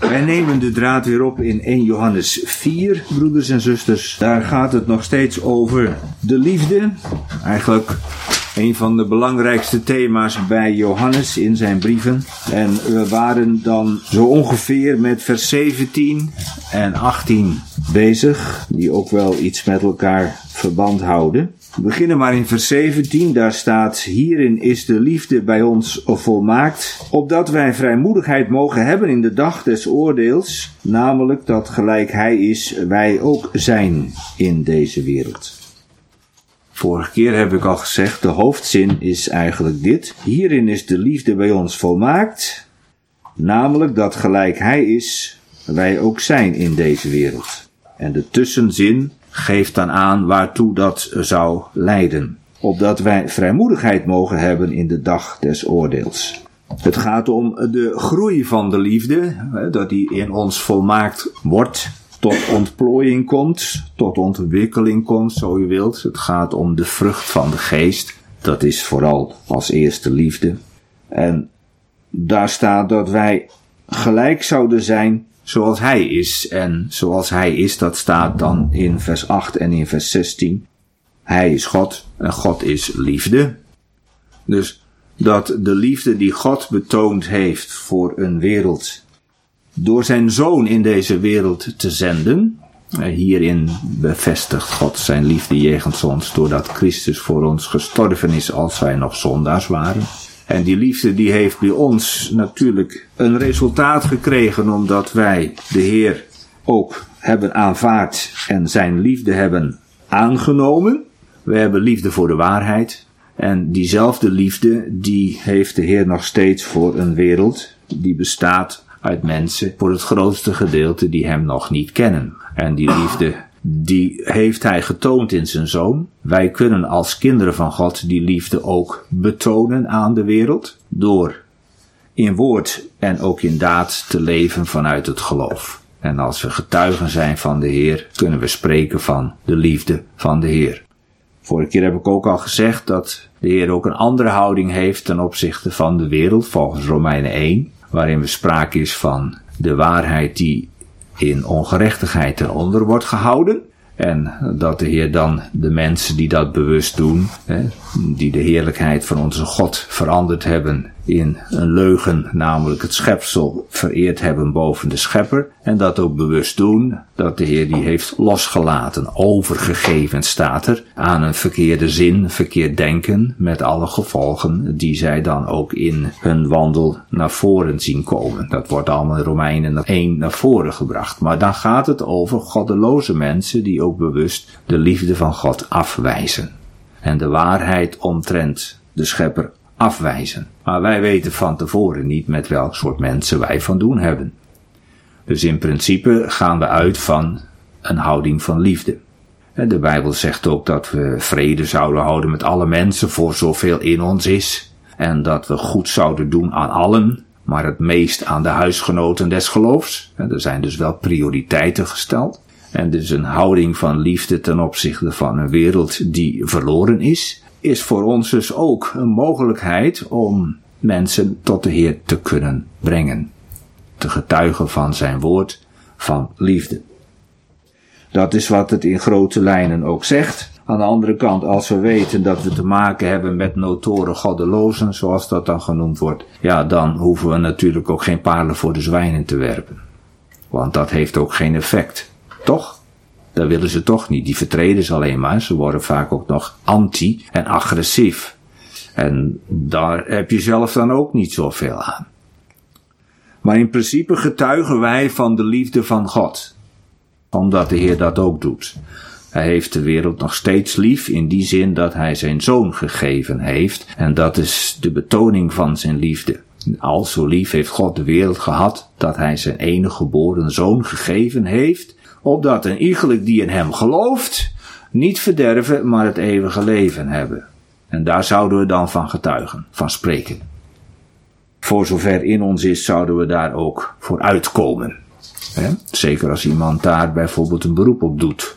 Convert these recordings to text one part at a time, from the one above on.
Wij nemen de draad weer op in 1 Johannes 4, broeders en zusters. Daar gaat het nog steeds over de liefde. Eigenlijk een van de belangrijkste thema's bij Johannes in zijn brieven. En we waren dan zo ongeveer met vers 17 en 18 bezig, die ook wel iets met elkaar verband houden. We beginnen maar in vers 17, daar staat: hierin is de liefde bij ons volmaakt, opdat wij vrijmoedigheid mogen hebben in de dag des oordeels, namelijk dat gelijk hij is, wij ook zijn in deze wereld. Vorige keer heb ik al gezegd, de hoofdzin is eigenlijk dit: hierin is de liefde bij ons volmaakt, namelijk dat gelijk hij is, wij ook zijn in deze wereld. En de tussenzin geeft dan aan waartoe dat zou leiden. Opdat wij vrijmoedigheid mogen hebben in de dag des oordeels. Het gaat om de groei van de liefde, dat die in ons volmaakt wordt, tot ontplooiing komt, tot ontwikkeling komt, zo u wilt. Het gaat om de vrucht van de geest. Dat is vooral als eerste liefde. En daar staat dat wij gelijk zouden zijn zoals hij is. En zoals hij is, dat staat dan in vers 8 en in vers 16. Hij is God en God is liefde. Dus dat de liefde die God betoond heeft voor een wereld, door zijn zoon in deze wereld te zenden. Hierin bevestigt God zijn liefde jegens ons, doordat Christus voor ons gestorven is als wij nog zondaars waren. En die liefde die heeft bij ons natuurlijk een resultaat gekregen, omdat wij de Heer ook hebben aanvaard en zijn liefde hebben aangenomen. We hebben liefde voor de waarheid. En diezelfde liefde die heeft de Heer nog steeds voor een wereld die bestaat uit mensen, voor het grootste gedeelte, die hem nog niet kennen. En die liefde, die heeft hij getoond in zijn zoon. Wij kunnen als kinderen van God die liefde ook betonen aan de wereld, door in woord en ook in daad te leven vanuit het geloof. En als we getuigen zijn van de Heer, kunnen we spreken van de liefde van de Heer. Vorige keer heb ik ook al gezegd dat de Heer ook een andere houding heeft ten opzichte van de wereld, volgens Romeinen 1, waarin we sprake is van de waarheid die in ongerechtigheid ten onder wordt gehouden. En dat de Heer dan de mensen die dat bewust doen, die de heerlijkheid van onze God veranderd hebben in een leugen, namelijk het schepsel, vereerd hebben boven de schepper. En dat ook bewust doen, dat de Heer die heeft losgelaten, overgegeven staat er, aan een verkeerde zin, verkeerd denken, met alle gevolgen die zij dan ook in hun wandel naar voren zien komen. Dat wordt allemaal in Romeinen 1 naar voren gebracht. Maar dan gaat het over goddeloze mensen die ook bewust de liefde van God afwijzen. En de waarheid omtrent de schepper afwijzen. Maar wij weten van tevoren niet met welk soort mensen wij van doen hebben. Dus in principe gaan we uit van een houding van liefde. De Bijbel zegt ook dat we vrede zouden houden met alle mensen voor zoveel in ons is. En dat we goed zouden doen aan allen, maar het meest aan de huisgenoten des geloofs. Er zijn dus wel prioriteiten gesteld. En dus een houding van liefde ten opzichte van een wereld die verloren is voor ons dus ook een mogelijkheid om mensen tot de Heer te kunnen brengen. Te getuigen van zijn woord van liefde. Dat is wat het in grote lijnen ook zegt. Aan de andere kant, als we weten dat we te maken hebben met notoren goddelozen, zoals dat dan genoemd wordt, ja, dan hoeven we natuurlijk ook geen parelen voor de zwijnen te werpen. Want dat heeft ook geen effect. Toch? Dat willen ze toch niet. Die vertreden ze alleen maar. Ze worden vaak ook nog anti en agressief. En daar heb je zelf dan ook niet zoveel aan. Maar in principe getuigen wij van de liefde van God. Omdat de Heer dat ook doet. Hij heeft de wereld nog steeds lief in die zin dat hij zijn zoon gegeven heeft. En dat is de betoning van zijn liefde. Al zo lief heeft God de wereld gehad dat hij zijn enige geboren zoon gegeven heeft, opdat een iegelijk die in hem gelooft niet verderven, maar het eeuwige leven hebben. En daar zouden we dan van getuigen, van spreken. Voor zover in ons is, zouden we daar ook voor uitkomen. Zeker als iemand daar bijvoorbeeld een beroep op doet.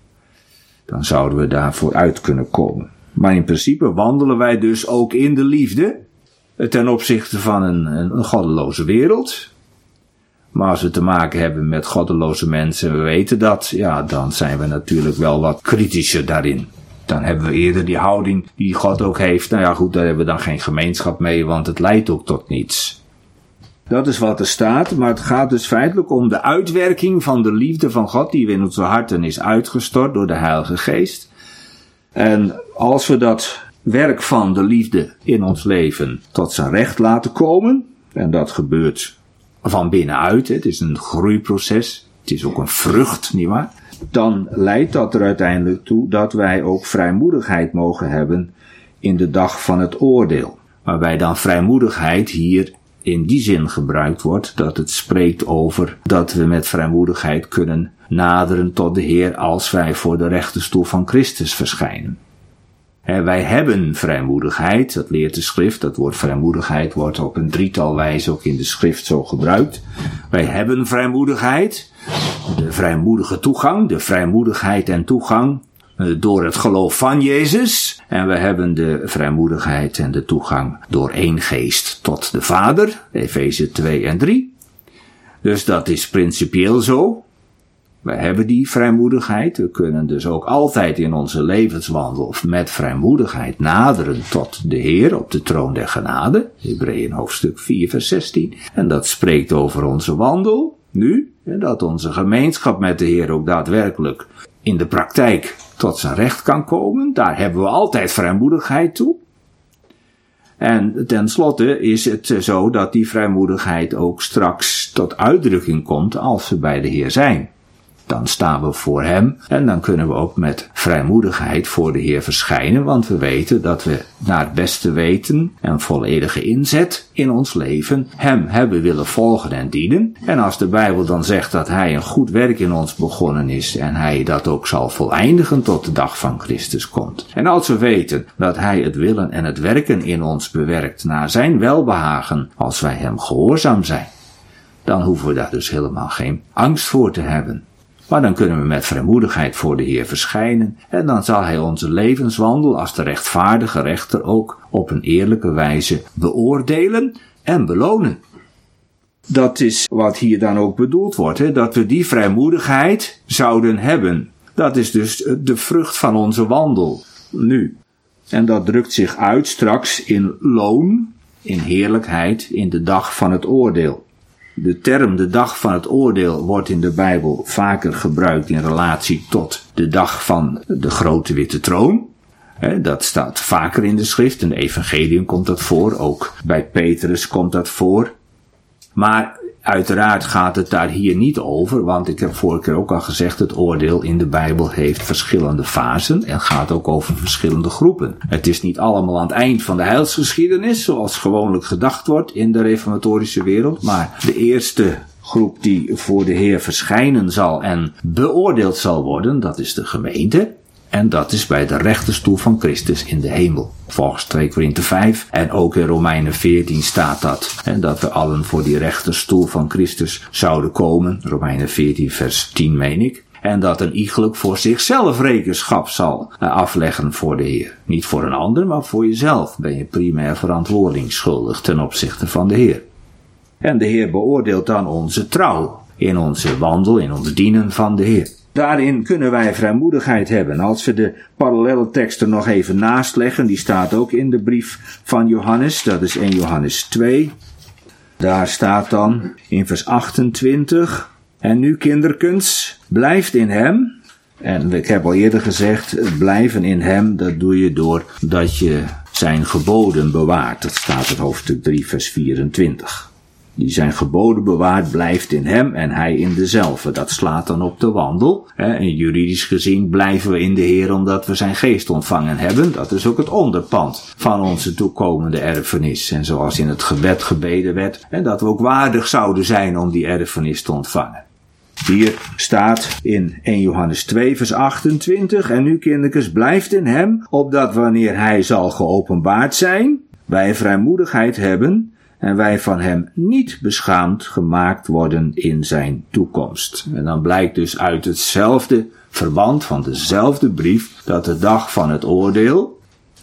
Dan zouden we daarvoor uit kunnen komen. Maar in principe wandelen wij dus ook in de liefde ten opzichte van een goddeloze wereld. Maar als we te maken hebben met goddeloze mensen, we weten dat, ja, dan zijn we natuurlijk wel wat kritischer daarin. Dan hebben we eerder die houding die God ook heeft. Nou ja, goed, daar hebben we dan geen gemeenschap mee, want het leidt ook tot niets. Dat is wat er staat, maar het gaat dus feitelijk om de uitwerking van de liefde van God die in onze harten is uitgestort door de Heilige Geest. En als we dat werk van de liefde in ons leven tot zijn recht laten komen, en dat gebeurt van binnenuit, het is een groeiproces, het is ook een vrucht, nietwaar? Dan leidt dat er uiteindelijk toe dat wij ook vrijmoedigheid mogen hebben in de dag van het oordeel. Waarbij dan vrijmoedigheid hier in die zin gebruikt wordt dat het spreekt over dat we met vrijmoedigheid kunnen naderen tot de Heer als wij voor de rechterstoel van Christus verschijnen. Wij hebben vrijmoedigheid, dat leert de schrift, dat woord vrijmoedigheid wordt op een drietal wijzen ook in de schrift zo gebruikt. Wij hebben vrijmoedigheid, de vrijmoedige toegang, de vrijmoedigheid en toegang door het geloof van Jezus. En we hebben de vrijmoedigheid en de toegang door één geest tot de Vader, Efeze 2 en 3. Dus dat is principieel zo. Wij hebben die vrijmoedigheid. We kunnen dus ook altijd in onze levenswandel met vrijmoedigheid naderen tot de Heer op de troon der genade. Hebreeën hoofdstuk 4 vers 16. En dat spreekt over onze wandel nu. En dat onze gemeenschap met de Heer ook daadwerkelijk in de praktijk tot zijn recht kan komen. Daar hebben we altijd vrijmoedigheid toe. En tenslotte is het zo dat die vrijmoedigheid ook straks tot uitdrukking komt als we bij de Heer zijn. Dan staan we voor Hem en dan kunnen we ook met vrijmoedigheid voor de Heer verschijnen, want we weten dat we naar het beste weten en volledige inzet in ons leven Hem hebben willen volgen en dienen. En als de Bijbel dan zegt dat Hij een goed werk in ons begonnen is en Hij dat ook zal voleindigen tot de dag van Christus komt. En als we weten dat Hij het willen en het werken in ons bewerkt naar Zijn welbehagen als wij Hem gehoorzaam zijn, dan hoeven we daar dus helemaal geen angst voor te hebben. Maar dan kunnen we met vrijmoedigheid voor de Heer verschijnen en dan zal Hij onze levenswandel als de rechtvaardige rechter ook op een eerlijke wijze beoordelen en belonen. Dat is wat hier dan ook bedoeld wordt, dat we die vrijmoedigheid zouden hebben. Dat is dus de vrucht van onze wandel nu. En dat drukt zich uit straks in loon, in heerlijkheid, in de dag van het oordeel. De term de dag van het oordeel wordt in de Bijbel vaker gebruikt in relatie tot de dag van de grote witte troon. Dat staat vaker in de schrift, in de evangelium komt dat voor, ook bij Petrus komt dat voor. Maar uiteraard gaat het daar hier niet over, want ik heb vorige keer ook al gezegd, het oordeel in de Bijbel heeft verschillende fasen en gaat ook over verschillende groepen. Het is niet allemaal aan het eind van de heilsgeschiedenis, zoals gewoonlijk gedacht wordt in de reformatorische wereld, maar de eerste groep die voor de Heer verschijnen zal en beoordeeld zal worden, dat is de gemeente. En dat is bij de rechterstoel van Christus in de hemel. Volgens 2 Korinthe 5 en ook in Romeinen 14 staat dat. En dat we allen voor die rechterstoel van Christus zouden komen. Romeinen 14 vers 10 meen ik. En dat een iegelijk voor zichzelf rekenschap zal afleggen voor de Heer. Niet voor een ander, maar voor jezelf ben je primair verantwoording schuldig ten opzichte van de Heer. En de Heer beoordeelt dan onze trouw in onze wandel, in ons dienen van de Heer. Daarin kunnen wij vrijmoedigheid hebben. Als we de parallelle tekst er nog even naast leggen, die staat ook in de brief van Johannes, dat is 1 Johannes 2. Daar staat dan in vers 28, en nu kinderkens, blijft in hem. En ik heb al eerder gezegd, blijven in hem, dat doe je door dat je zijn geboden bewaart. Dat staat in hoofdstuk 3 vers 24. Die zijn geboden bewaart, blijft in hem en hij in dezelfde. Dat slaat dan op de wandel. En juridisch gezien blijven we in de Heer omdat we zijn geest ontvangen hebben. Dat is ook het onderpand van onze toekomende erfenis. En zoals in het gebed gebeden werd, dat we ook waardig zouden zijn om die erfenis te ontvangen. Hier staat in 1 Johannes 2 vers 28, en nu kindertjes, blijft in hem, opdat wanneer hij zal geopenbaard zijn, wij vrijmoedigheid hebben, en wij van hem niet beschaamd gemaakt worden in zijn toekomst. En dan blijkt dus uit hetzelfde verband van dezelfde brief dat de dag van het oordeel,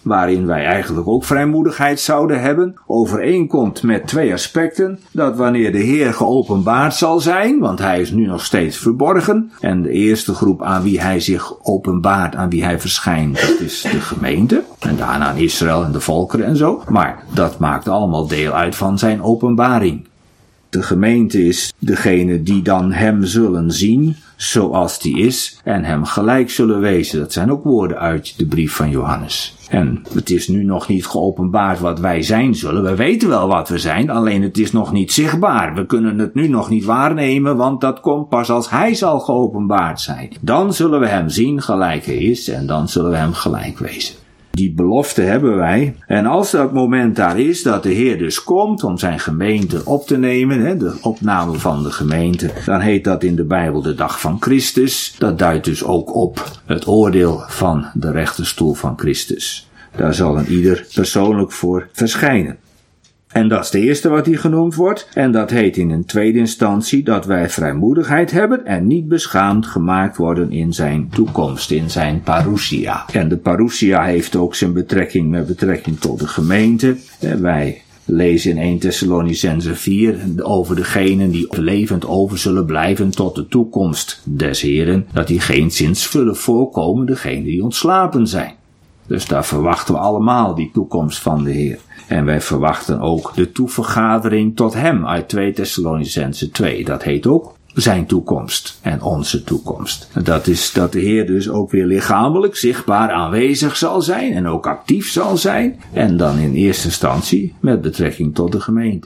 waarin wij eigenlijk ook vrijmoedigheid zouden hebben, overeenkomt met twee aspecten. Dat wanneer de Heer geopenbaard zal zijn, want hij is nu nog steeds verborgen, en de eerste groep aan wie hij zich openbaart, aan wie hij verschijnt, dat is de gemeente, en daarna aan Israël en de volkeren en zo. Maar dat maakt allemaal deel uit van zijn openbaring. De gemeente is degene die dan hem zullen zien zoals die is en hem gelijk zullen wezen. Dat zijn ook woorden uit de brief van Johannes. En het is nu nog niet geopenbaard wat wij zijn zullen. We weten wel wat we zijn, alleen het is nog niet zichtbaar. We kunnen het nu nog niet waarnemen, want dat komt pas als hij zal geopenbaard zijn. Dan zullen we hem zien gelijk hij is en dan zullen we hem gelijk wezen. Die belofte hebben wij. En als dat moment daar is, dat de Heer dus komt om zijn gemeente op te nemen, de opname van de gemeente, dan heet dat in de Bijbel de dag van Christus. Dat duidt dus ook op het oordeel van de rechterstoel van Christus. Daar zal een ieder persoonlijk voor verschijnen. En dat is de eerste wat hier genoemd wordt. En dat heet in een tweede instantie dat wij vrijmoedigheid hebben en niet beschaamd gemaakt worden in zijn toekomst, in zijn parousia. En de parousia heeft ook zijn betrekking tot de gemeente. Wij lezen in 1 Thessalonicenzen 4 over degenen die levend over zullen blijven tot de toekomst des Heren, dat die geenszins zullen voorkomen degenen die ontslapen zijn. Dus daar verwachten we allemaal die toekomst van de Heer. En wij verwachten ook de toevergadering tot hem uit 2 Thessalonicenzen 2. Dat heet ook zijn toekomst en onze toekomst. Dat is dat de Heer dus ook weer lichamelijk zichtbaar aanwezig zal zijn en ook actief zal zijn. En dan in eerste instantie met betrekking tot de gemeente.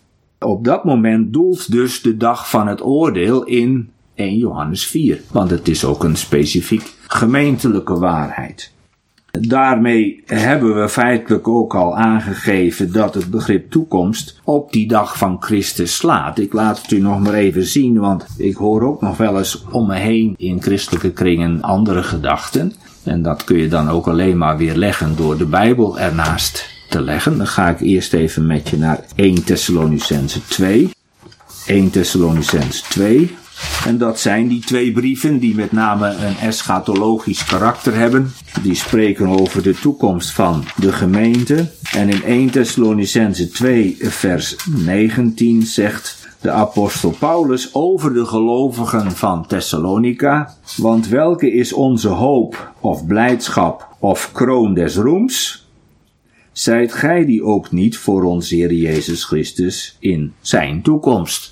Op dat moment doelt dus de dag van het oordeel in 1 Johannes 4. Want het is ook een specifiek gemeentelijke waarheid. Daarmee hebben we feitelijk ook al aangegeven dat het begrip toekomst op die dag van Christus slaat. Ik laat het u nog maar even zien, want ik hoor ook nog wel eens om me heen in christelijke kringen andere gedachten. En dat kun je dan ook alleen maar weer leggen door de Bijbel ernaast te leggen. Dan ga ik eerst even met je naar 1 Thessalonicenzen 2. 1 Thessalonicenzen 2. En dat zijn die twee brieven die met name een eschatologisch karakter hebben. Die spreken over de toekomst van de gemeente. En in 1 Thessalonicenzen 2 vers 19 zegt de apostel Paulus over de gelovigen van Thessalonica. Want welke is onze hoop of blijdschap of kroon des roems? Zijt gij die ook niet voor onze Heer Jezus Christus in zijn toekomst?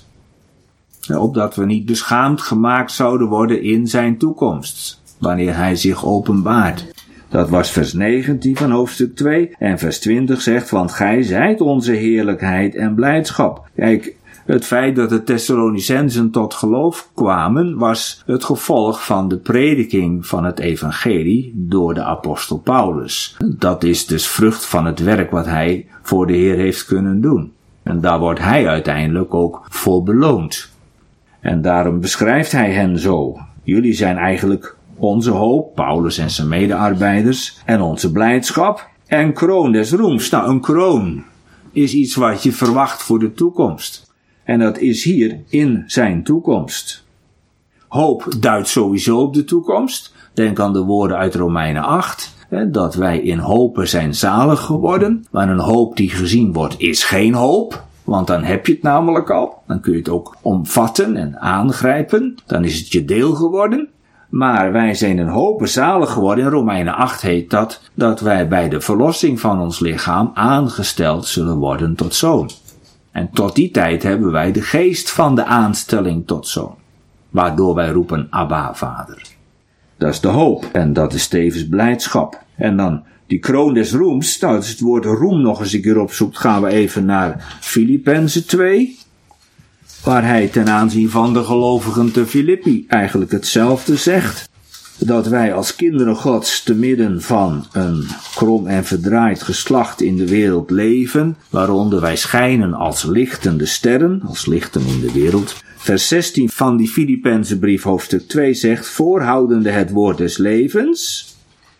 Opdat we niet beschaamd gemaakt zouden worden in zijn toekomst, wanneer hij zich openbaart. Dat was vers 19 van hoofdstuk 2. En vers 20 zegt, want gij zijt onze heerlijkheid en blijdschap. Kijk, het feit dat de Thessalonicenzen tot geloof kwamen, was het gevolg van de prediking van het evangelie door de apostel Paulus. Dat is dus vrucht van het werk wat hij voor de Heer heeft kunnen doen. En daar wordt hij uiteindelijk ook voor beloond. En daarom beschrijft hij hen zo. Jullie zijn eigenlijk onze hoop, Paulus en zijn medearbeiders, en onze blijdschap en kroon des roems. Nou, een kroon is iets wat je verwacht voor de toekomst. En dat is hier in zijn toekomst. Hoop duidt sowieso op de toekomst. Denk aan de woorden uit Romeinen 8. Dat wij in hopen zijn zalig geworden. Maar een hoop die gezien wordt is geen hoop. Want dan heb je het namelijk al. Dan kun je het ook omvatten en aangrijpen. Dan is het je deel geworden. Maar wij zijn in hopen zalig geworden. In Romeinen 8 heet dat wij bij de verlossing van ons lichaam aangesteld zullen worden tot zoon. En tot die tijd hebben wij de geest van de aanstelling tot zoon. Waardoor wij roepen Abba, Vader. Dat is de hoop. En dat is tevens blijdschap. En dan die kroon des roems. Nou, als het woord roem nog eens een keer opzoekt, gaan we even naar Filippenzen 2. Waar hij ten aanzien van de gelovigen te Filippi eigenlijk hetzelfde zegt. Dat wij als kinderen Gods te midden van een krom en verdraaid geslacht in de wereld leven, waaronder wij schijnen als lichtende sterren, als lichten in de wereld. Vers 16 van die Filippenzen brief hoofdstuk 2 zegt, voorhoudende het woord des levens,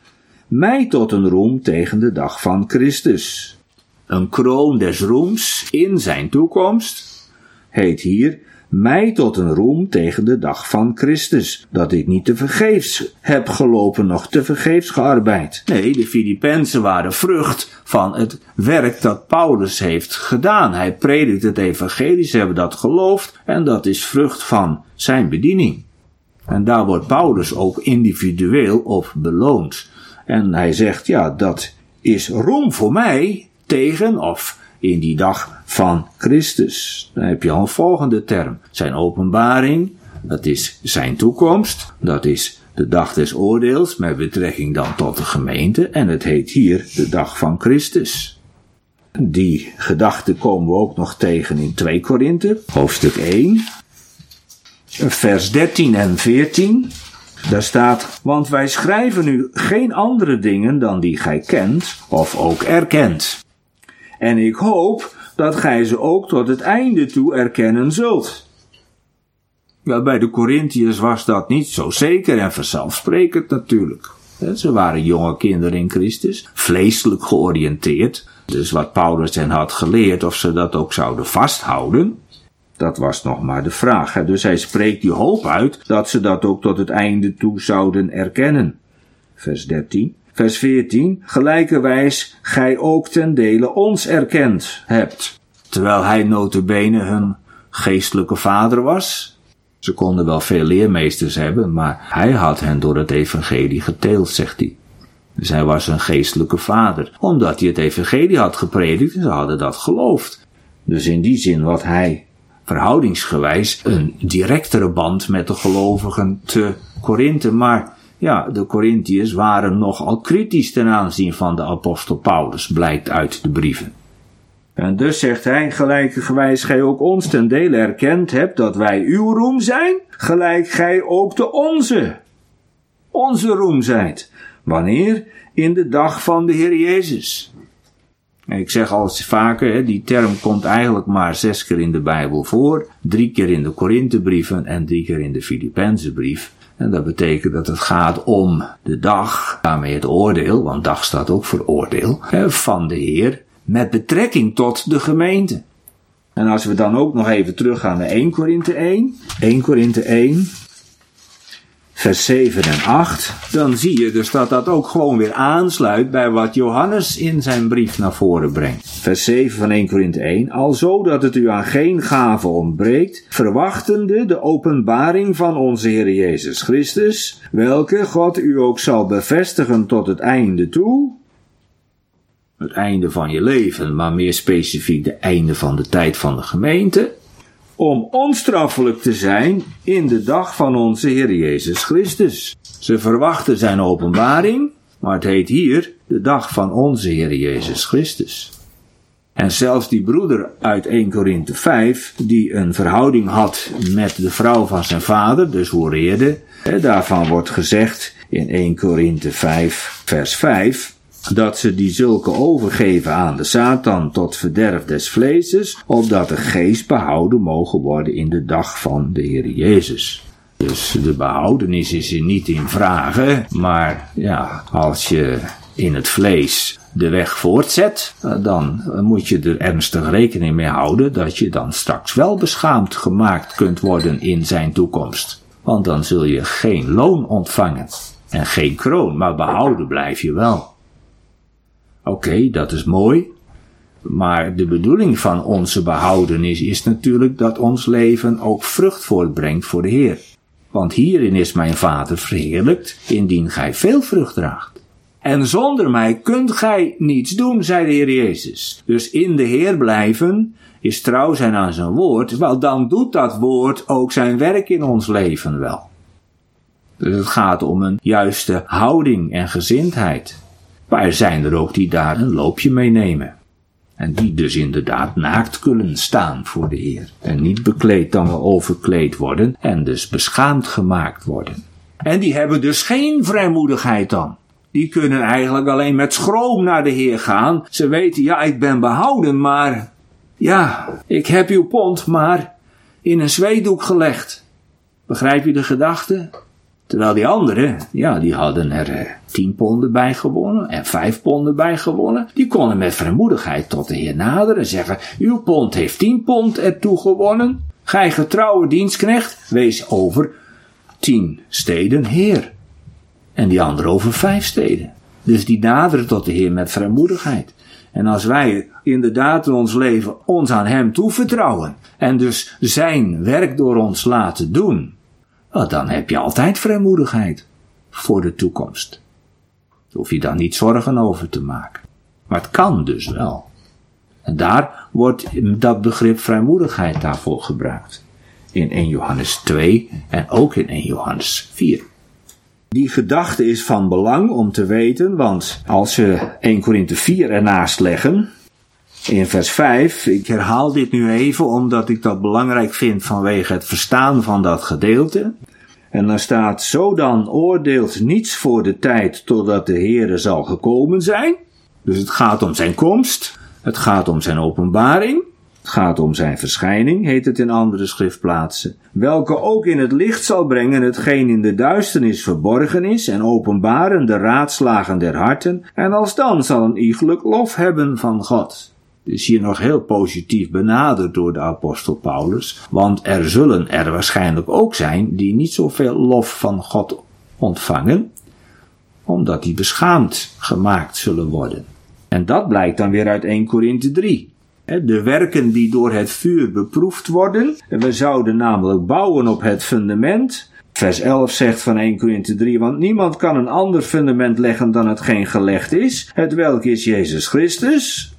mij tot een roem tegen de dag van Christus. Een kroon des roems in zijn toekomst heet hier mij tot een roem tegen de dag van Christus, dat ik niet tevergeefs heb gelopen, noch tevergeefs gearbeid. Nee, de Filippenzen waren vrucht van het werk dat Paulus heeft gedaan. Hij predikt het evangelie, ze hebben dat geloofd en dat is vrucht van zijn bediening. En daar wordt Paulus ook individueel op beloond. En hij zegt, ja, dat is roem voor mij tegen of in die dag van Christus. Dan heb je al een volgende term. Zijn openbaring, dat is zijn toekomst, dat is de dag des oordeels met betrekking dan tot de gemeente en het heet hier de dag van Christus. Die gedachte komen we ook nog tegen in 2 Korinthe, hoofdstuk 1, vers 13 en 14. Daar staat, want wij schrijven u geen andere dingen dan die gij kent of ook erkent. En ik hoop dat gij ze ook tot het einde toe erkennen zult. Ja, bij de Korintiërs was dat niet zo zeker en vanzelfsprekend natuurlijk. Ze waren jonge kinderen in Christus, vleeselijk georiënteerd. Dus wat Paulus hen had geleerd, of ze dat ook zouden vasthouden, dat was nog maar de vraag. Dus hij spreekt die hoop uit dat ze dat ook tot het einde toe zouden erkennen. Vers 13. Vers 14. Gelijkerwijs gij ook ten dele ons erkend hebt. Terwijl hij nota bene hun geestelijke vader was. Ze konden wel veel leermeesters hebben, maar hij had hen door het evangelie geteeld, zegt hij. Dus hij was een geestelijke vader, omdat hij het evangelie had gepredikt en ze hadden dat geloofd. Dus in die zin wat hij verhoudingsgewijs een directere band met de gelovigen te Korinthe. Maar ja, de Korintiërs waren nogal kritisch ten aanzien van de apostel Paulus, blijkt uit de brieven. En dus zegt hij, gelijkerwijs gij ook ons ten dele erkend hebt dat wij uw roem zijn, gelijk gij ook de onze roem zijt. Wanneer? In de dag van de Heer Jezus. Ik zeg al vaker, die term komt eigenlijk maar 6 keer in de Bijbel voor, 3 keer in de Korinthebrieven en 3 keer in de Filippenzenbrief. En dat betekent dat het gaat om de dag, daarmee het oordeel, want dag staat ook voor oordeel, van de Heer, met betrekking tot de gemeente. En als we dan ook nog even teruggaan naar 1 Korinthe 1, vers 7 en 8, dan zie je dus dat dat ook gewoon weer aansluit bij wat Johannes in zijn brief naar voren brengt. Vers 7 van 1 Korinthe 1, alzo dat het u aan geen gave ontbreekt, verwachtende de openbaring van onze Heer Jezus Christus, welke God u ook zal bevestigen tot het einde toe. Het einde van je leven, maar meer specifiek de einde van de tijd van de gemeente, om onstraffelijk te zijn in de dag van onze Heer Jezus Christus. Ze verwachten zijn openbaring, maar het heet hier de dag van onze Heer Jezus Christus. En zelfs die broeder uit 1 Korinthe 5, die een verhouding had met de vrouw van zijn vader, dus hoereerde, daarvan wordt gezegd in 1 Korinthe 5, vers 5, dat ze die zulke overgeven aan de Satan tot verderf des vleeses, opdat de geest behouden mogen worden in de dag van de Heer Jezus. Dus de behoudenis is hier niet in vragen, maar ja, als je in het vlees de weg voortzet, dan moet je er ernstig rekening mee houden dat je dan straks wel beschaamd gemaakt kunt worden in zijn toekomst. Want dan zul je geen loon ontvangen en geen kroon, maar behouden blijf je wel. Oké, dat is mooi, maar de bedoeling van onze behoudenis is natuurlijk dat ons leven ook vrucht voortbrengt voor de Heer. Want hierin is mijn Vader verheerlijkt, indien gij veel vrucht draagt. En zonder mij kunt gij niets doen, zei de Heer Jezus. Dus in de Heer blijven is trouw zijn aan zijn woord, wel dan doet dat woord ook zijn werk in ons leven wel. Dus het gaat om een juiste houding en gezindheid. Maar er zijn er ook die daar een loopje mee nemen. En die dus inderdaad naakt kunnen staan voor de Heer. En niet bekleed dan wel overkleed worden. En dus beschaamd gemaakt worden. En die hebben dus geen vrijmoedigheid dan. Die kunnen eigenlijk alleen met schroom naar de Heer gaan. Ze weten, ja, ik ben behouden, maar ja, ik heb uw pond maar in een zweetdoek gelegd. Begrijp je de gedachte? Terwijl die anderen, ja, die hadden er 10 ponden bij gewonnen en 5 ponden bij gewonnen. Die konden met vrijmoedigheid tot de Heer naderen en zeggen, uw pond heeft 10 pond ertoe gewonnen. Gij getrouwe dienstknecht, wees over 10 steden heer. En die andere over 5 steden. Dus die naderen tot de Heer met vrijmoedigheid. En als wij inderdaad in ons leven ons aan hem toevertrouwen. En dus zijn werk door ons laten doen. Dan heb je altijd vrijmoedigheid voor de toekomst. Daar hoef je dan niet zorgen over te maken. Maar het kan dus wel. En daar wordt dat begrip vrijmoedigheid daarvoor gebruikt. In 1 Johannes 2 en ook in 1 Johannes 4. Die gedachte is van belang om te weten, want als we 1 Korinthe 4 ernaast leggen, in vers 5, ik herhaal dit nu even omdat ik dat belangrijk vind vanwege het verstaan van dat gedeelte. En dan staat, zo dan oordeelt niets voor de tijd totdat de Heere zal gekomen zijn. Dus het gaat om zijn komst, het gaat om zijn openbaring. Het gaat om zijn verschijning, heet het in andere schriftplaatsen, welke ook in het licht zal brengen hetgeen in de duisternis verborgen is en openbaren de raadslagen der harten, en alsdan zal een iegelijk lof hebben van God. Dus hier nog heel positief benaderd door de apostel Paulus, want er zullen er waarschijnlijk ook zijn die niet zoveel lof van God ontvangen, omdat die beschaamd gemaakt zullen worden. En dat blijkt dan weer uit 1 Korinthe 3. De werken die door het vuur beproefd worden. We zouden namelijk bouwen op het fundament. Vers 11 zegt van 1 Korinthe 3. Want niemand kan een ander fundament leggen dan hetgeen gelegd is. Hetwelk is Jezus Christus.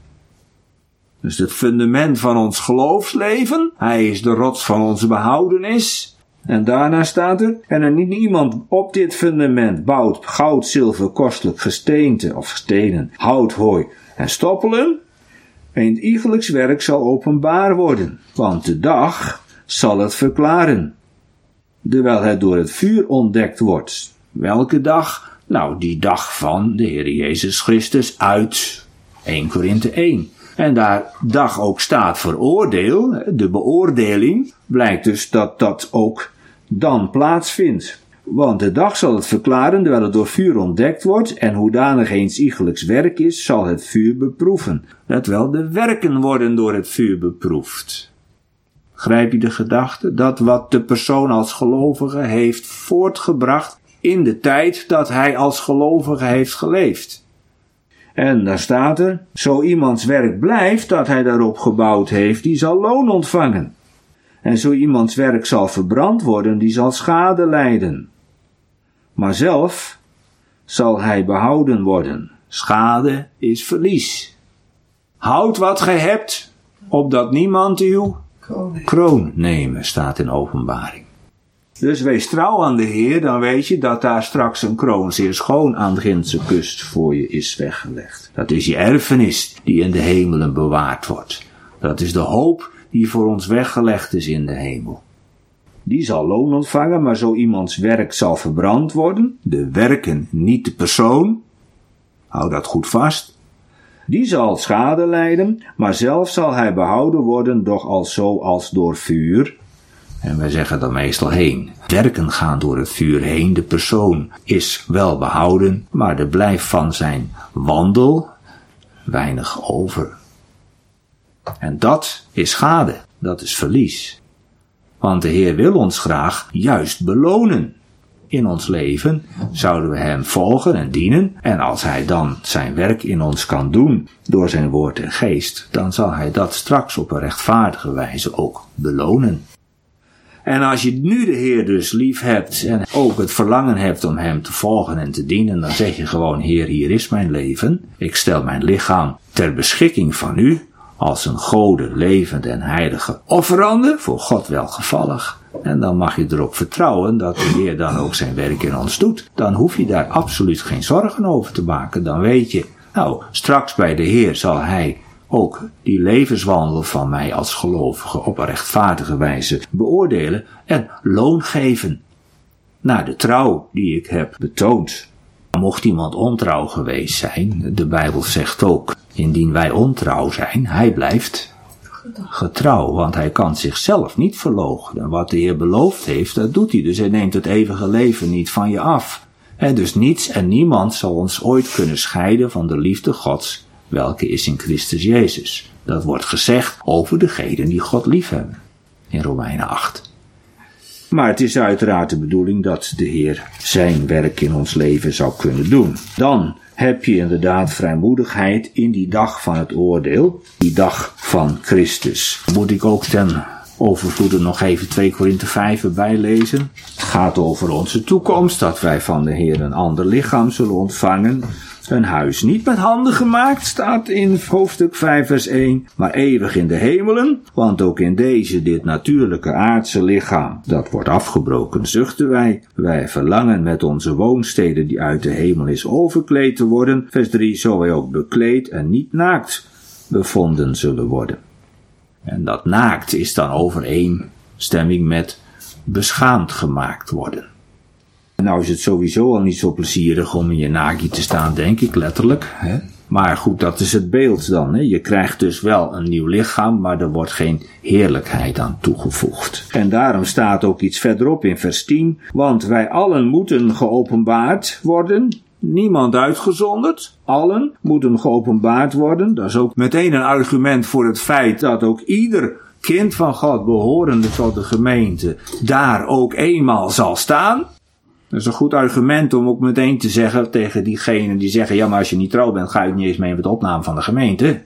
Dus het fundament van ons geloofsleven. Hij is de rots van onze behoudenis. En daarna staat er. En er niet iemand op dit fundament bouwt goud, zilver, kostelijk gesteente of stenen, hout, hooi en stoppelen. En het iegelijks werk zal openbaar worden, want de dag zal het verklaren, terwijl het door het vuur ontdekt wordt. Welke dag? Nou, die dag van de Heer Jezus Christus uit 1 Korinthe 1. En daar dag ook staat voor oordeel, de beoordeling, blijkt dus dat dat ook dan plaatsvindt. Want de dag zal het verklaren, terwijl het door vuur ontdekt wordt, en hoedanig eens iegelijks werk is, zal het vuur beproeven. Terwijl de werken worden door het vuur beproefd. Grijp je de gedachte? Dat wat de persoon als gelovige heeft voortgebracht in de tijd dat hij als gelovige heeft geleefd. En daar staat er, zo iemands werk blijft dat hij daarop gebouwd heeft, die zal loon ontvangen. En zo iemands werk zal verbrand worden, die zal schade lijden. Maar zelf zal hij behouden worden. Schade is verlies. Houd wat gij hebt, opdat niemand uw kroon nemen, staat in Openbaring. Dus wees trouw aan de Heer, dan weet je dat daar straks een kroon zeer schoon aan de Gindse kust voor je is weggelegd. Dat is je erfenis die in de hemelen bewaard wordt. Dat is de hoop die voor ons weggelegd is in de hemel. Die zal loon ontvangen, maar zo iemands werk zal verbrand worden, de werken, niet de persoon, hou dat goed vast, die zal schade lijden, maar zelf zal hij behouden worden, doch alzo als door vuur. En wij zeggen dan meestal heen. Werken gaan door het vuur heen, de persoon is wel behouden, maar er blijft van zijn wandel weinig over. En dat is schade, dat is verlies. Want de Heer wil ons graag juist belonen. In ons leven zouden we hem volgen en dienen. En als hij dan zijn werk in ons kan doen door zijn woord en geest, dan zal hij dat straks op een rechtvaardige wijze ook belonen. En als je nu de Heer dus lief hebt en ook het verlangen hebt om hem te volgen en te dienen, dan zeg je gewoon, Heer, hier is mijn leven. Ik stel mijn lichaam ter beschikking van u als een gode, levende en heilige offerande, voor God welgevallig. En dan mag je erop vertrouwen dat de Heer dan ook zijn werk in ons doet. Dan hoef je daar absoluut geen zorgen over te maken. Dan weet je, nou, straks bij de Heer zal hij ook die levenswandel van mij als gelovige op een rechtvaardige wijze beoordelen en loon geven naar de trouw die ik heb betoond. Mocht iemand ontrouw geweest zijn, de Bijbel zegt ook, indien wij ontrouw zijn, hij blijft getrouw, want hij kan zichzelf niet verloochenen. Wat de Heer beloofd heeft, dat doet hij. Dus hij neemt het eeuwige leven niet van je af. En dus niets en niemand zal ons ooit kunnen scheiden van de liefde Gods, welke is in Christus Jezus. Dat wordt gezegd over degenen die God liefhebben. in Romeinen 8. Maar het is uiteraard de bedoeling dat de Heer zijn werk in ons leven zou kunnen doen. Dan heb je inderdaad vrijmoedigheid in die dag van het oordeel, die dag van Christus. Moet ik ook ten overvloede nog even 2 Korinthe 5 erbij lezen. Het gaat over onze toekomst, dat wij van de Heer een ander lichaam zullen ontvangen. Een huis niet met handen gemaakt, staat in hoofdstuk 5 vers 1, maar eeuwig in de hemelen, want ook in dit natuurlijke aardse lichaam, dat wordt afgebroken, zuchten wij. Wij verlangen met onze woonsteden die uit de hemel is overkleed te worden. Vers 3, zo wij ook bekleed en niet naakt bevonden zullen worden. En dat naakt is dan overeenstemming met beschaamd gemaakt worden. Nou is het sowieso al niet zo plezierig om in je naakje te staan, denk ik, letterlijk. Hè? Maar goed, dat is het beeld dan. Hè? Je krijgt dus wel een nieuw lichaam, maar er wordt geen heerlijkheid aan toegevoegd. En daarom staat ook iets verderop in vers 10. Want wij allen moeten geopenbaard worden. Niemand uitgezonderd. Allen moeten geopenbaard worden. Dat is ook meteen een argument voor het feit dat ook ieder kind van God behorende tot de gemeente daar ook eenmaal zal staan. Dat is een goed argument om ook meteen te zeggen tegen diegenen die zeggen, ja, maar als je niet trouw bent, ga je niet eens mee met de opname van de gemeente.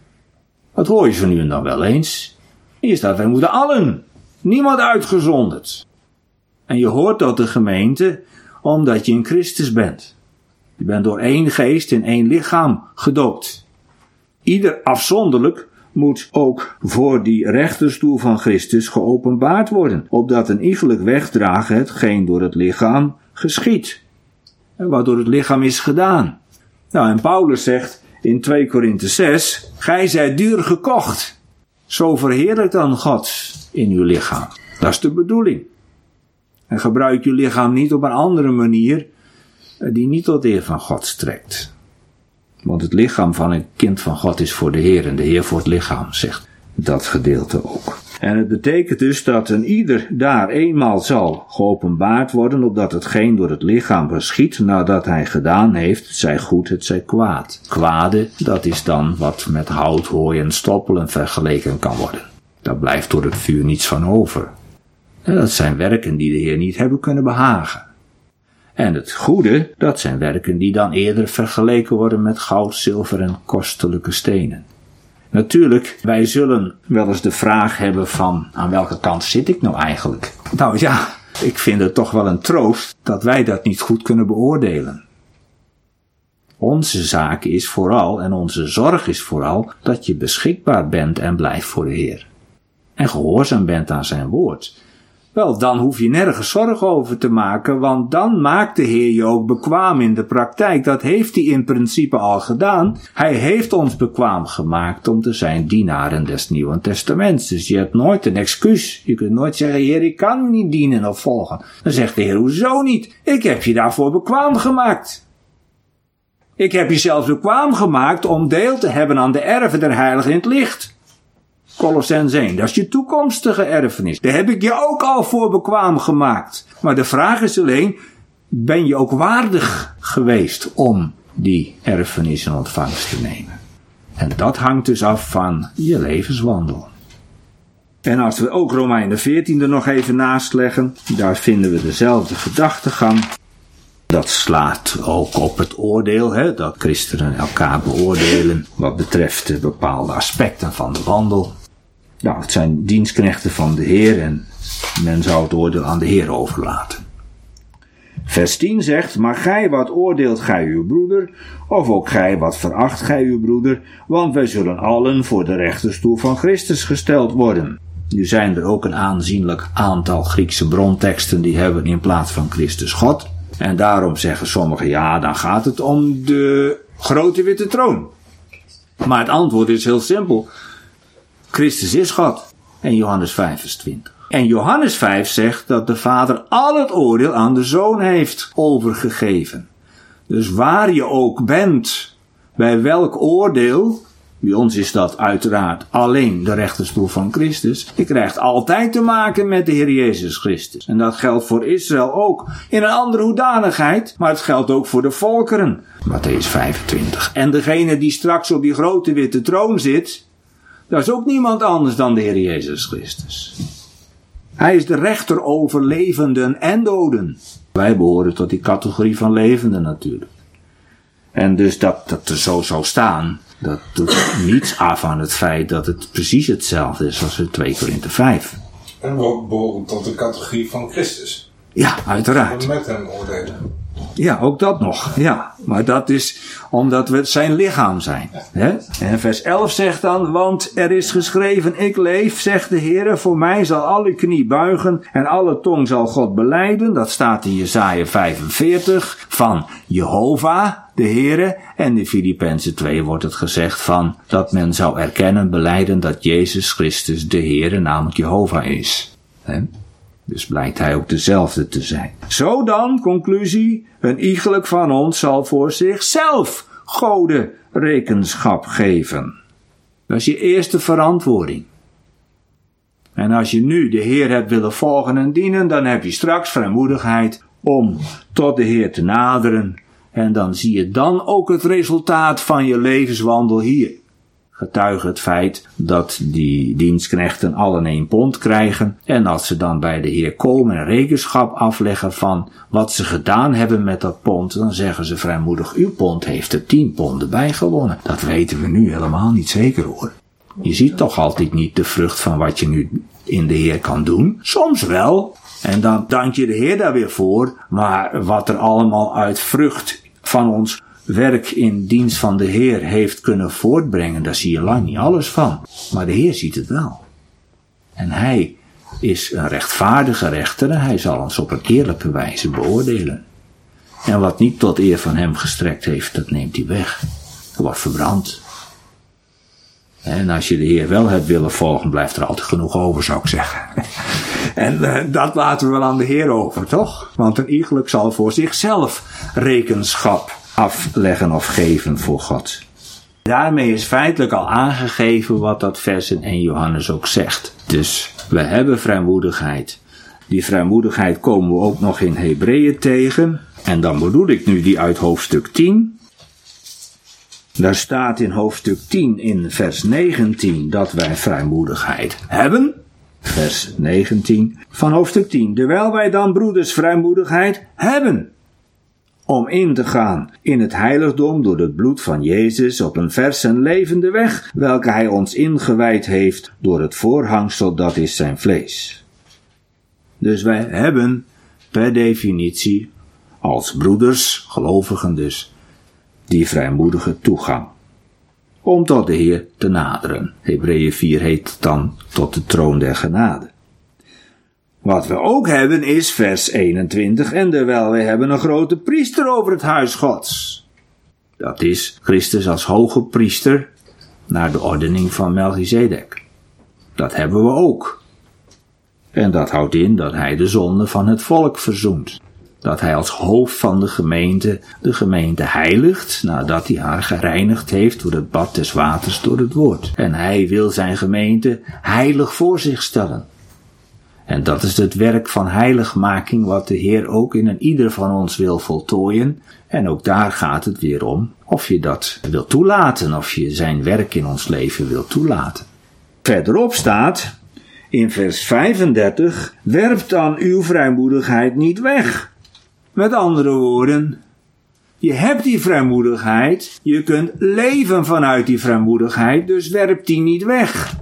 Dat hoor je zo nu en dan wel eens. Hier staat, wij moeten allen, niemand uitgezonderd. En je hoort tot de gemeente omdat je in Christus bent. Je bent door één geest in één lichaam gedoopt. Ieder afzonderlijk moet ook voor die rechterstoel van Christus geopenbaard worden, opdat een iegelijk wegdragen hetgeen door het lichaam geschiedt. En wat door het lichaam is gedaan. Nou, en Paulus zegt in 2 Korinthe 6, gij zijt duur gekocht. Zo verheerlijkt dan God in uw lichaam. Dat is de bedoeling. En gebruik uw lichaam niet op een andere manier die niet tot eer van God strekt. Want het lichaam van een kind van God is voor de Heer en de Heer voor het lichaam, zegt dat gedeelte ook. En het betekent dus dat een ieder daar eenmaal zal geopenbaard worden, opdat hetgeen door het lichaam geschiet nadat hij gedaan heeft, het zij goed, het zij kwaad. Kwade, dat is dan wat met hout, hooi en stoppelen vergeleken kan worden. Daar blijft door het vuur niets van over. En dat zijn werken die de Heer niet hebben kunnen behagen. En het goede, dat zijn werken die dan eerder vergeleken worden met goud, zilver en kostelijke stenen. Natuurlijk, wij zullen wel eens de vraag hebben van, aan welke kant zit ik nou eigenlijk? Nou ja, ik vind het toch wel een troost dat wij dat niet goed kunnen beoordelen. Onze zaak is vooral, en onze zorg is vooral, dat je beschikbaar bent en blijft voor de Heer. En gehoorzaam bent aan zijn woord. Wel, dan hoef je nergens zorgen over te maken, want dan maakt de Heer je ook bekwaam in de praktijk. Dat heeft hij in principe al gedaan. Hij heeft ons bekwaam gemaakt om te zijn dienaren des Nieuwen Testaments. Dus je hebt nooit een excuus. Je kunt nooit zeggen, Heer, ik kan niet dienen of volgen. Dan zegt de Heer, hoezo niet? Ik heb je daarvoor bekwaam gemaakt. Ik heb je zelfs bekwaam gemaakt om deel te hebben aan de erven der heiligen in het licht. Kolossenzen 1, dat is je toekomstige erfenis. Daar heb ik je ook al voor bekwaam gemaakt. Maar de vraag is alleen, ben je ook waardig geweest om die erfenis in ontvangst te nemen? En dat hangt dus af van je levenswandel. En als we ook Romeinen 14 er nog even naast leggen, daar vinden we dezelfde gedachtegang. Dat slaat ook op het oordeel, hè, dat christenen elkaar beoordelen wat betreft bepaalde aspecten van de wandel. Nou, het zijn dienstknechten van de Heer en men zou het oordeel aan de Heer overlaten. Vers 10 zegt, maar gij wat oordeelt gij uw broeder, of ook gij wat veracht gij uw broeder, want wij zullen allen voor de rechterstoel van Christus gesteld worden. Nu zijn er ook een aanzienlijk aantal Griekse bronteksten die hebben in plaats van Christus God. En daarom zeggen sommigen, ja, dan gaat het om de grote witte troon. Maar het antwoord is heel simpel. Christus is God. En Johannes 5 vers 20. En Johannes 5 zegt dat de Vader al het oordeel aan de Zoon heeft overgegeven. Dus waar je ook bent, bij welk oordeel, bij ons is dat uiteraard alleen de rechterstoel van Christus, je krijgt altijd te maken met de Heer Jezus Christus. En dat geldt voor Israël ook, in een andere hoedanigheid, maar het geldt ook voor de volkeren. Mattheüs 25. En degene die straks op die grote witte troon zit, dat is ook niemand anders dan de Heer Jezus Christus. Hij is de rechter over levenden en doden. Wij behoren tot die categorie van levenden natuurlijk. En dus dat er zo zou staan, dat doet niets af aan het feit dat het precies hetzelfde is als in 2 Korinthe 5. En we behoren tot de categorie van Christus. Ja, uiteraard. We met hem oordelen. Ja, ook dat nog. Ja, maar dat is omdat we zijn lichaam zijn. Hè? En vers 11 zegt dan, want er is geschreven, ik leef, zegt de Heer, voor mij zal alle knie buigen en alle tong zal God belijden. Dat staat in Jesaja 45 van Jehovah, de Heere. En in Filippenzen 2 wordt het gezegd van dat men zou erkennen, belijden dat Jezus Christus de Heere, namelijk Jehovah is. Hè? Dus blijkt hij ook dezelfde te zijn. Zo dan, conclusie, een iegelijk van ons zal voor zichzelf Gode rekenschap geven. Dat is je eerste verantwoording. En als je nu de Heer hebt willen volgen en dienen, dan heb je straks vrijmoedigheid om tot de Heer te naderen. En dan zie je dan ook het resultaat van je levenswandel hier. Getuige het feit dat die dienstknechten allen 1 pond krijgen. En als ze dan bij de Heer komen en rekenschap afleggen van wat ze gedaan hebben met dat pond, dan zeggen ze vrijmoedig, uw pond heeft er 10 ponden bij gewonnen. Dat weten we nu helemaal niet zeker hoor. Je ziet toch altijd niet de vrucht van wat je nu in de Heer kan doen. Soms wel. En dan dank je de Heer daar weer voor. Maar wat er allemaal uit vrucht van ons werk in dienst van de Heer heeft kunnen voortbrengen, daar zie je lang niet alles van. Maar de Heer ziet het wel. En hij is een rechtvaardige rechter en hij zal ons op een eerlijke wijze beoordelen. En wat niet tot eer van hem gestrekt heeft, dat neemt hij weg. Dat wordt verbrand. En als je de Heer wel hebt willen volgen, blijft er altijd genoeg over, zou ik zeggen. En dat laten we wel aan de Heer over, toch? Want een iegelijk zal voor zichzelf rekenschap afleggen of geven voor God. Daarmee is feitelijk al aangegeven wat dat vers in 1 Johannes ook zegt. Dus we hebben vrijmoedigheid. Die vrijmoedigheid komen we ook nog in Hebreeën tegen. En dan bedoel ik nu die uit hoofdstuk 10. Daar staat in hoofdstuk 10 in vers 19 dat wij vrijmoedigheid hebben. Vers 19 van hoofdstuk 10. Terwijl wij dan broeders vrijmoedigheid hebben om in te gaan in het heiligdom door het bloed van Jezus op een verse en levende weg, welke hij ons ingewijd heeft door het voorhangsel, dat is zijn vlees. Dus wij hebben per definitie als broeders, gelovigen dus, die vrijmoedige toegang om tot de Heer te naderen. Hebreeën 4 heet het dan tot de troon der genade. Wat we ook hebben is vers 21, en terwijl wij hebben een grote priester over het huis Gods. Dat is Christus als hoge priester naar de ordening van Melchizedek. Dat hebben we ook. En dat houdt in dat hij de zonde van het volk verzoent. Dat hij als hoofd van de gemeente heiligt, nadat hij haar gereinigd heeft door het bad des waters door het woord. En hij wil zijn gemeente heilig voor zich stellen. En dat is het werk van heiligmaking wat de Heer ook in een ieder van ons wil voltooien. En ook daar gaat het weer om of je dat wil toelaten, of je zijn werk in ons leven wil toelaten. Verderop staat in vers 35, werp dan uw vrijmoedigheid niet weg. Met andere woorden, je hebt die vrijmoedigheid, je kunt leven vanuit die vrijmoedigheid, dus werp die niet weg.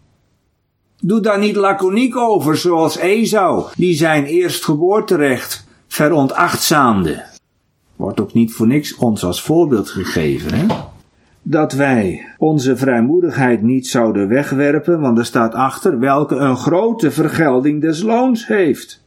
Doe daar niet laconiek over, zoals Esau, die zijn eerstgeboorterecht veronachtzaamde. Wordt ook niet voor niks ons als voorbeeld gegeven, hè? Dat wij onze vrijmoedigheid niet zouden wegwerpen, want er staat achter, welke een grote vergelding des loons heeft.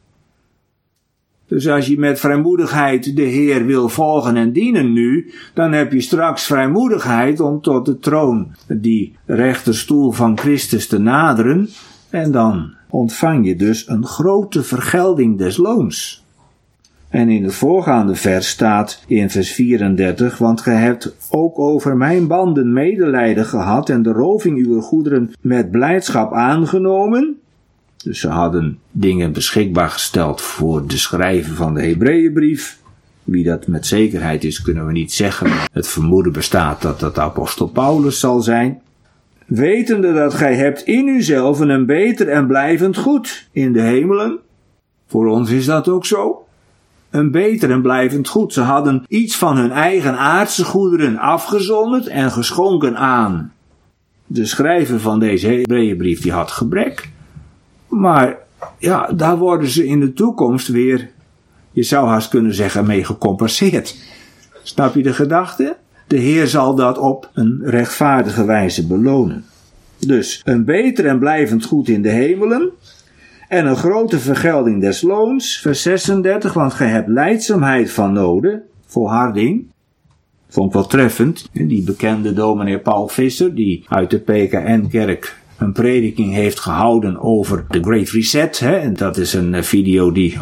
Dus als je met vrijmoedigheid de Heer wil volgen en dienen nu, dan heb je straks vrijmoedigheid om tot de troon, die rechterstoel van Christus te naderen. En dan ontvang je dus een grote vergelding des loons. En in het voorgaande vers staat in vers 34, want gij hebt ook over mijn banden medelijden gehad en de roving uw goederen met blijdschap aangenomen. Dus ze hadden dingen beschikbaar gesteld voor de schrijver van de Hebreeënbrief. Wie dat met zekerheid is, kunnen we niet zeggen. Het vermoeden bestaat dat dat apostel Paulus zal zijn. wetende dat gij hebt in uzelf een beter en blijvend goed in de hemelen. Voor ons is dat ook zo. Een beter en blijvend goed. Ze hadden iets van hun eigen aardse goederen afgezonderd en geschonken aan. De schrijver van deze Hebreeënbrief die had gebrek. Maar ja, daar worden ze in de toekomst weer, je zou haast kunnen zeggen, mee gecompenseerd. Snap je de gedachte? De Heer zal dat op een rechtvaardige wijze belonen. Dus een beter en blijvend goed in de hemelen en een grote vergelding des loons, vers 36, want gij hebt lijdzaamheid van noden, volharding. Vond ik wel treffend. Die bekende dominee Paul Visser, die uit de PKN-kerk een prediking heeft gehouden over de Great Reset. En dat is een video die,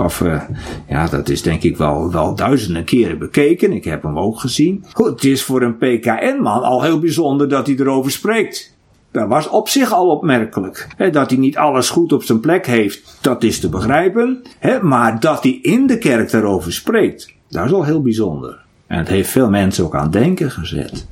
dat is denk ik wel duizenden keren bekeken. Ik heb hem ook gezien. Goed, het is voor een PKN-man al heel bijzonder dat hij erover spreekt. Dat was op zich al opmerkelijk. Dat hij niet alles goed op zijn plek heeft, dat is te begrijpen. Maar dat hij in de kerk daarover spreekt, dat is al heel bijzonder. En het heeft veel mensen ook aan het denken gezet.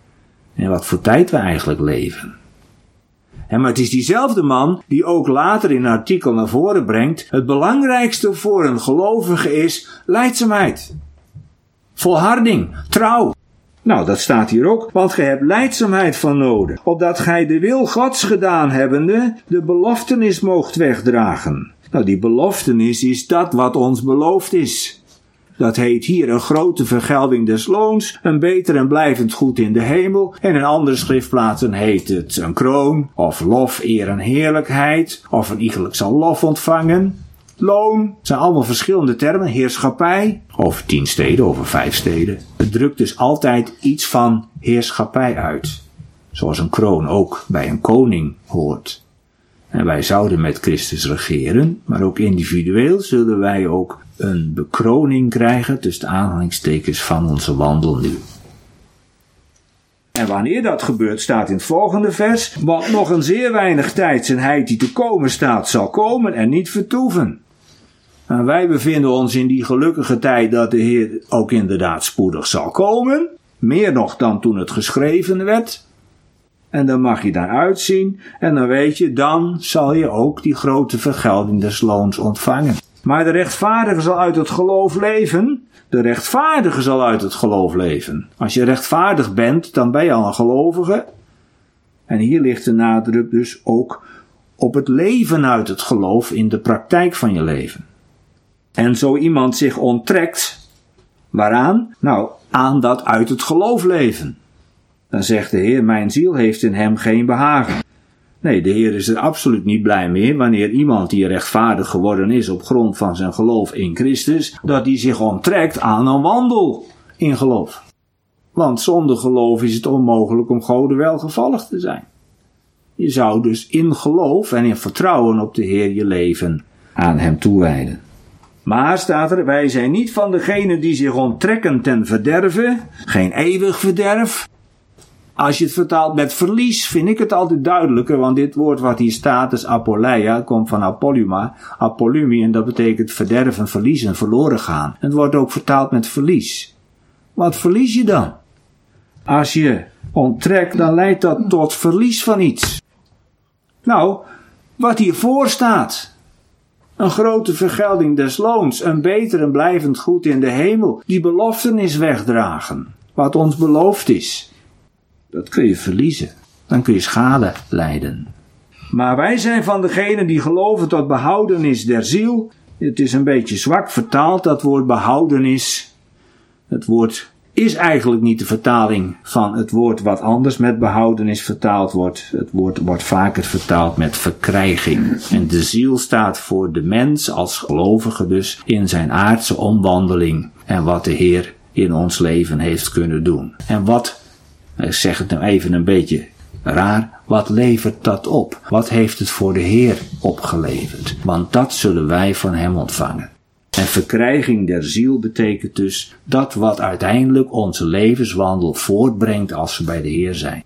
En wat voor tijd we eigenlijk leven. Maar het is diezelfde man die ook later in een artikel naar voren brengt: het belangrijkste voor een gelovige is lijdzaamheid, volharding, trouw. Nou, dat staat hier ook, want gij hebt lijdzaamheid van noden, opdat gij de wil Gods gedaan hebbende, de beloftenis moogt wegdragen. Nou, die beloftenis is dat wat ons beloofd is. Dat heet hier een grote vergelding des loons, een beter en blijvend goed in de hemel. En in andere schriftplaatsen heet het een kroon, of lof, eer en heerlijkheid, of een iegelijk zal lof ontvangen. Loon, het zijn allemaal verschillende termen, heerschappij, over 10 steden, over 5 steden. Het drukt dus altijd iets van heerschappij uit. Zoals een kroon ook bij een koning hoort. En wij zouden met Christus regeren, maar ook individueel zullen wij ook een bekroning krijgen, tussen de aanhalingstekens, van onze wandel nu. En wanneer dat gebeurt staat in het volgende vers: want nog een zeer weinig tijd zijn hij die te komen staat zal komen en niet vertoeven. En wij bevinden ons in die gelukkige tijd dat de Heer ook inderdaad spoedig zal komen. Meer nog dan toen het geschreven werd. En dan mag je daaruit zien. En dan weet je, dan zal je ook die grote vergelding des loons ontvangen. Maar de rechtvaardige zal uit het geloof leven. De rechtvaardige zal uit het geloof leven. Als je rechtvaardig bent, dan ben je al een gelovige. En hier ligt de nadruk dus ook op het leven uit het geloof in de praktijk van je leven. En zo iemand zich onttrekt, waaraan? Nou, aan dat uit het geloof leven. Dan zegt de Heer, mijn ziel heeft in hem geen behagen. Nee, de Heer is er absoluut niet blij mee wanneer iemand die rechtvaardig geworden is op grond van zijn geloof in Christus, dat die zich onttrekt aan een wandel in geloof. Want zonder geloof is het onmogelijk om Gode welgevallig te zijn. Je zou dus in geloof en in vertrouwen op de Heer je leven aan hem toewijden. Maar staat er, wij zijn niet van degenen die zich onttrekken ten verderve, geen eeuwig verderf. Als je het vertaalt met verlies, vind ik het altijd duidelijker, want dit woord wat hier staat is apoleia, komt van apolumi, en dat betekent verderven, verliezen, verloren gaan. Het wordt ook vertaald met verlies. Wat verlies je dan? Als je onttrekt, dan leidt dat tot verlies van iets. Nou, wat hiervoor staat: een grote vergelding des loons, een beter en blijvend goed in de hemel, die beloftenis wegdragen, wat ons beloofd is. Dat kun je verliezen. Dan kun je schade lijden. Maar wij zijn van degenen die geloven tot behoudenis der ziel. Het is een beetje zwak vertaald, dat woord behoudenis. Het woord is eigenlijk niet de vertaling van het woord wat anders met behoudenis vertaald wordt. Het woord wordt vaker vertaald met verkrijging. En de ziel staat voor de mens als gelovige dus in zijn aardse omwandeling. En wat de Heer in ons leven heeft kunnen doen. En wat, ik zeg het nou even een beetje raar, wat levert dat op? Wat heeft het voor de Heer opgeleverd? Want dat zullen wij van hem ontvangen. En verkrijging der ziel betekent dus dat wat uiteindelijk onze levenswandel voortbrengt als we bij de Heer zijn.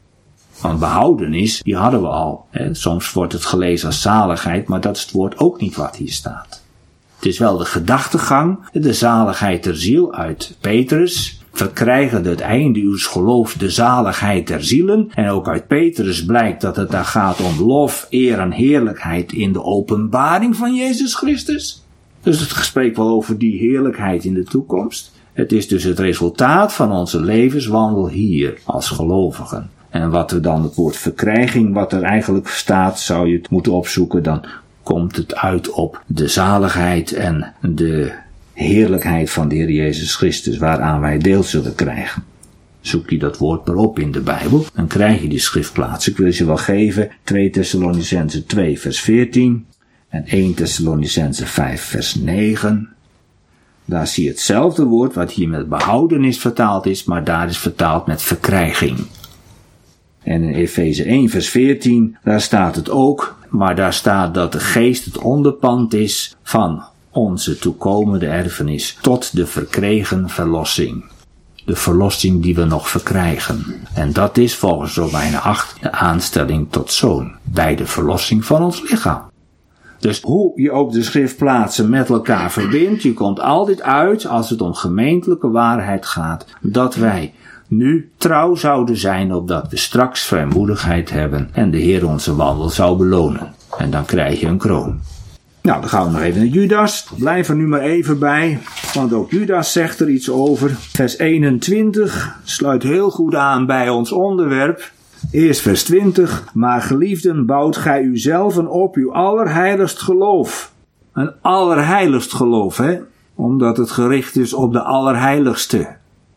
Want behoudenis, die hadden we al. Soms wordt het gelezen als zaligheid, maar dat is het woord ook niet wat hier staat. Het is wel de gedachtegang, de zaligheid der ziel uit Petrus. verkrijgen het einde uw geloofs de zaligheid der zielen. En ook uit Petrus blijkt dat het daar gaat om lof, eer en heerlijkheid in de openbaring van Jezus Christus. Dus het spreekt wel over die heerlijkheid in de toekomst. Het is dus het resultaat van onze levenswandel hier als gelovigen. En wat er dan het woord verkrijging, wat er eigenlijk staat, zou je het moeten opzoeken, dan komt het uit op de zaligheid en de heerlijkheid van de Heer Jezus Christus, waaraan wij deel zullen krijgen. Zoek je dat woord maar op in de Bijbel, dan krijg je die schriftplaats. Ik wil je wel geven, 2 Thessalonicenzen 2 vers 14 en 1 Thessalonicenzen 5 vers 9. Daar zie je hetzelfde woord wat hier met behoudenis vertaald is, maar daar is vertaald met verkrijging. En in Efeze 1 vers 14, daar staat het ook, maar daar staat dat de geest het onderpand is van onze toekomende erfenis tot de verkregen verlossing. De verlossing die we nog verkrijgen. En dat is volgens Romeinen 8 de aanstelling tot zoon, bij de verlossing van ons lichaam. Dus hoe je ook de schriftplaatsen met elkaar verbindt, je komt altijd uit, als het om gemeentelijke waarheid gaat, dat wij nu trouw zouden zijn opdat we straks vrijmoedigheid hebben en de Heer onze wandel zou belonen. En dan krijg je een kroon. Nou, dan gaan we nog even naar Judas. Blijf er nu maar even bij, want ook Judas zegt er iets over. Vers 21 sluit heel goed aan bij ons onderwerp. Eerst vers 20. Maar geliefden, bouwt gij uzelven op uw allerheiligst geloof. Een allerheiligst geloof, hè? Omdat het gericht is op de allerheiligste.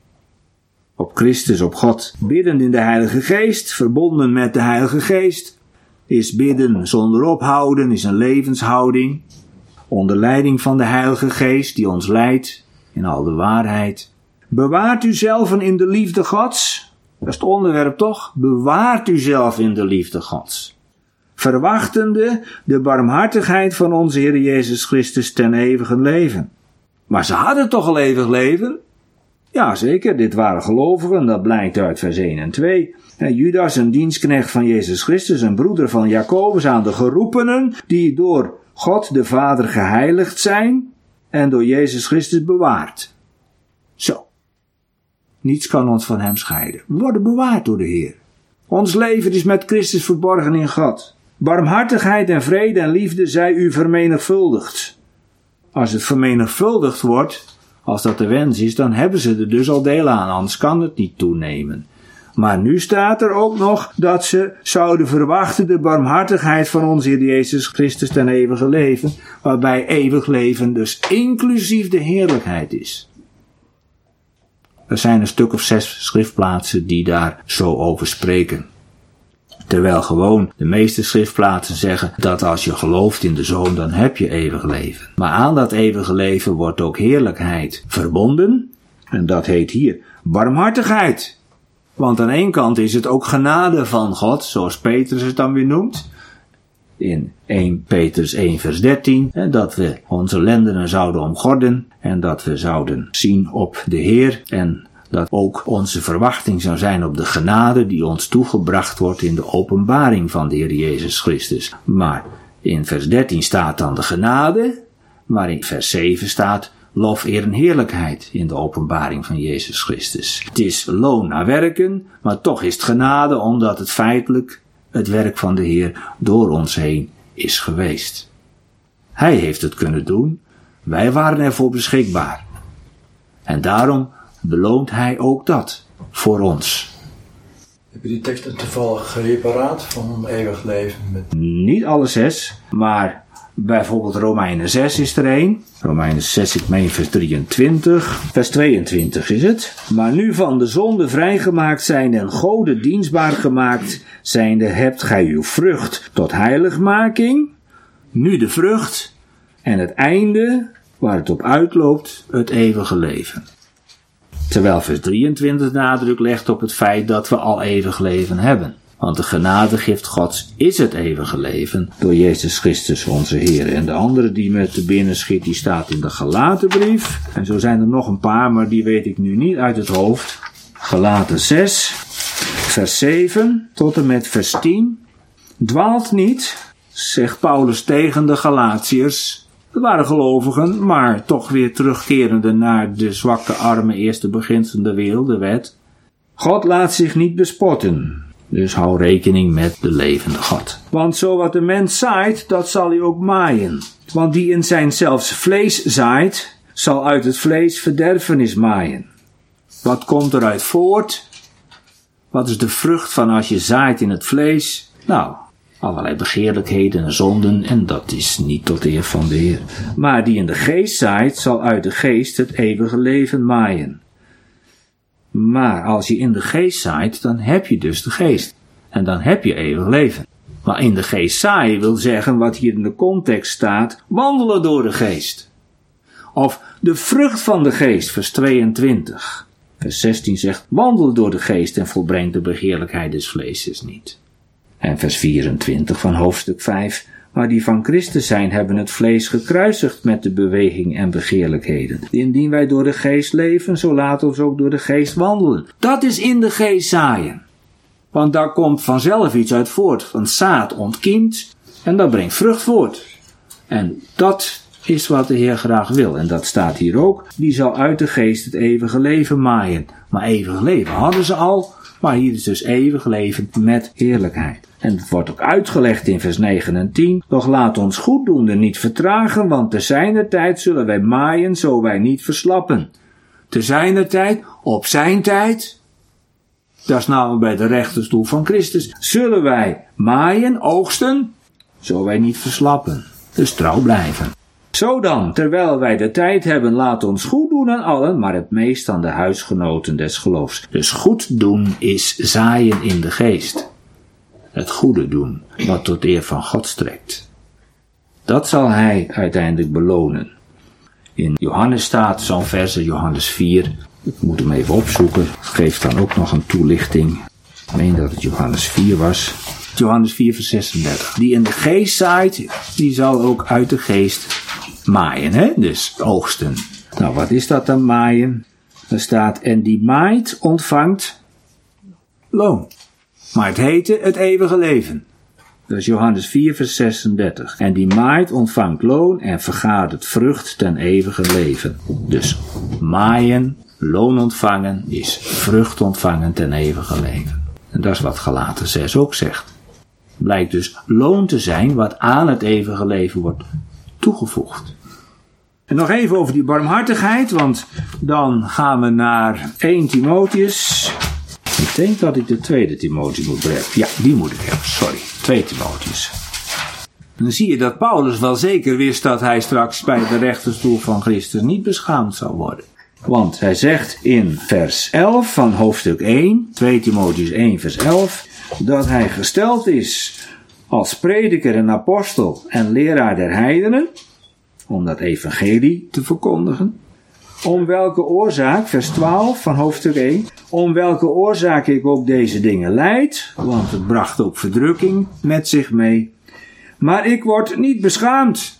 Op Christus, op God. Bidden in de Heilige Geest, verbonden met de Heilige Geest. Is bidden zonder ophouden, is een levenshouding. Onder leiding van de Heilige Geest die ons leidt in al de waarheid. Bewaart uzelven in de liefde Gods. Dat is het onderwerp toch? Bewaart uzelf in de liefde Gods. Verwachtende de barmhartigheid van onze Heer Jezus Christus ten eeuwige leven. Maar ze hadden toch al eeuwig leven? Ja, zeker, dit waren gelovigen, dat blijkt uit vers 1 en 2. Judas, een dienstknecht van Jezus Christus, een broeder van Jacobus, aan de geroepenen, die door God de Vader geheiligd zijn en door Jezus Christus bewaard. Zo. Niets kan ons van hem scheiden. We worden bewaard door de Heer. Ons leven is met Christus verborgen in God. Barmhartigheid en vrede en liefde zij u vermenigvuldigd. Als het vermenigvuldigd wordt, als dat de wens is, dan hebben ze er dus al deel aan, anders kan het niet toenemen. Maar nu staat er ook nog dat ze zouden verwachten de barmhartigheid van onze Heer Jezus Christus ten eeuwige leven, waarbij eeuwig leven dus inclusief de heerlijkheid is. Er zijn een stuk of 6 schriftplaatsen die daar zo over spreken. Terwijl gewoon de meeste schriftplaatsen zeggen dat als je gelooft in de Zoon, dan heb je eeuwig leven. Maar aan dat eeuwige leven wordt ook heerlijkheid verbonden. En dat heet hier barmhartigheid. Want aan één kant is het ook genade van God, zoals Petrus het dan weer noemt. In 1 Petrus 1 vers 13. Dat we onze lendenen zouden omgorden. En dat we zouden zien op de Heer. En dat ook onze verwachting zou zijn op de genade die ons toegebracht wordt in de openbaring van de Heer Jezus Christus. Maar in vers 13 staat dan de genade. Maar in vers 7 staat lof, eer en heerlijkheid in de openbaring van Jezus Christus. Het is loon naar werken, maar toch is het genade omdat het feitelijk het werk van de Heer door ons heen is geweest. Hij heeft het kunnen doen, wij waren ervoor beschikbaar. En daarom beloont hij ook dat voor ons. Heb je die teksten toevallig paraat van eeuwig leven? Niet alle 6, maar bijvoorbeeld Romeinen 6 is er een. Romeinen 6, ik meen vers 23. Vers 22 is het. Maar nu van de zonde vrijgemaakt zijnde en Gode dienstbaar gemaakt zijnde, hebt gij uw vrucht tot heiligmaking. Nu de vrucht en het einde, waar het op uitloopt, het eeuwige leven. Terwijl vers 23 nadruk legt op het feit dat we al eeuwig leven hebben. Want de genadegift Gods is het eeuwige leven door Jezus Christus onze Heer. En de andere die met de binnen schiet, die staat in de Galatenbrief. En zo zijn er nog een paar, maar die weet ik nu niet uit het hoofd. Galaten 6, vers 7 tot en met vers 10. Dwaalt niet, zegt Paulus tegen de Galatiërs. Het waren gelovigen, maar toch weer terugkerende naar de zwakke, arme eerste beginselen der wereld, de wet. God laat zich niet bespotten. Dus hou rekening met de levende God. Want zo wat de mens zaait, dat zal hij ook maaien. Want die in zijn zelfs vlees zaait, zal uit het vlees verderfenis maaien. Wat komt eruit voort? Wat is de vrucht van als je zaait in het vlees? Nou, allerlei begeerlijkheden en zonden, en dat is niet tot eer van de Heer. Maar die in de geest zaait, zal uit de geest het eeuwige leven maaien. Maar als je in de geest zaait, dan heb je dus de geest. En dan heb je eeuwig leven. Maar in de geest zaaien wil zeggen, wat hier in de context staat, wandelen door de geest. Of de vrucht van de geest, vers 22. Vers 16 zegt, wandel door de geest en volbrengt de begeerlijkheid des vleeses niet. En vers 24 van hoofdstuk 5, maar die van Christus zijn, hebben het vlees gekruisigd met de beweging en begeerlijkheden. Indien wij door de geest leven, zo laat ons ook door de geest wandelen. Dat is in de geest zaaien. Want daar komt vanzelf iets uit voort. Want zaad ontkiemt en dat brengt vrucht voort. En dat is wat de Heer graag wil. En dat staat hier ook. Die zal uit de geest het eeuwige leven maaien. Maar eeuwig leven hadden ze al. Maar hier is dus eeuwig leven met heerlijkheid. En het wordt ook uitgelegd in vers 9 en 10. Doch laat ons goeddoende niet vertragen, want te zijner tijd zullen wij maaien, zo wij niet verslappen. Te zijner tijd, op zijn tijd, dat is namelijk bij de rechterstoel van Christus, zullen wij maaien, oogsten, zo wij niet verslappen. Dus trouw blijven. Zo dan, terwijl wij de tijd hebben, laat ons goed doen aan allen, maar het meest aan de huisgenoten des geloofs. Dus goed doen is zaaien in de geest. Het goede doen, wat tot eer van God strekt. Dat zal hij uiteindelijk belonen. In Johannes staat zo'n vers, Johannes 4. Ik moet hem even opzoeken. Het geeft dan ook nog een toelichting. Ik meen dat het Johannes 4 was. Johannes 4 vers 36. Die in de geest zaait, die zal ook uit de geest maaien, hè? Dus oogsten. Nou, wat is dat dan maaien? Er staat, en die maait ontvangt loon. Maar het heette het eeuwige leven. Dat is Johannes 4 vers 36. En die maait ontvangt loon en vergadert vrucht ten eeuwige leven. Dus maaien, loon ontvangen is vrucht ontvangen ten eeuwige leven. En dat is wat Galaten 6 ook zegt. Blijkt dus loon te zijn wat aan het eeuwige leven wordt toegevoegd. En nog even over die barmhartigheid, want dan gaan we naar 1 Timotheus. Ik denk dat ik de 2 Timotheus moet hebben. Ja, die moet ik hebben, sorry. 2 Timotheus. En dan zie je dat Paulus wel zeker wist dat hij straks bij de rechterstoel van Christus niet beschaamd zou worden. Want hij zegt in vers 11 van hoofdstuk 1, 2 Timotheus 1 vers 11, dat hij gesteld is als prediker en apostel en leraar der heidenen, om dat evangelie te verkondigen. Om welke oorzaak, vers 12 van hoofdstuk 1, om welke oorzaak ik ook deze dingen lijd, want het bracht ook verdrukking met zich mee. Maar ik word niet beschaamd.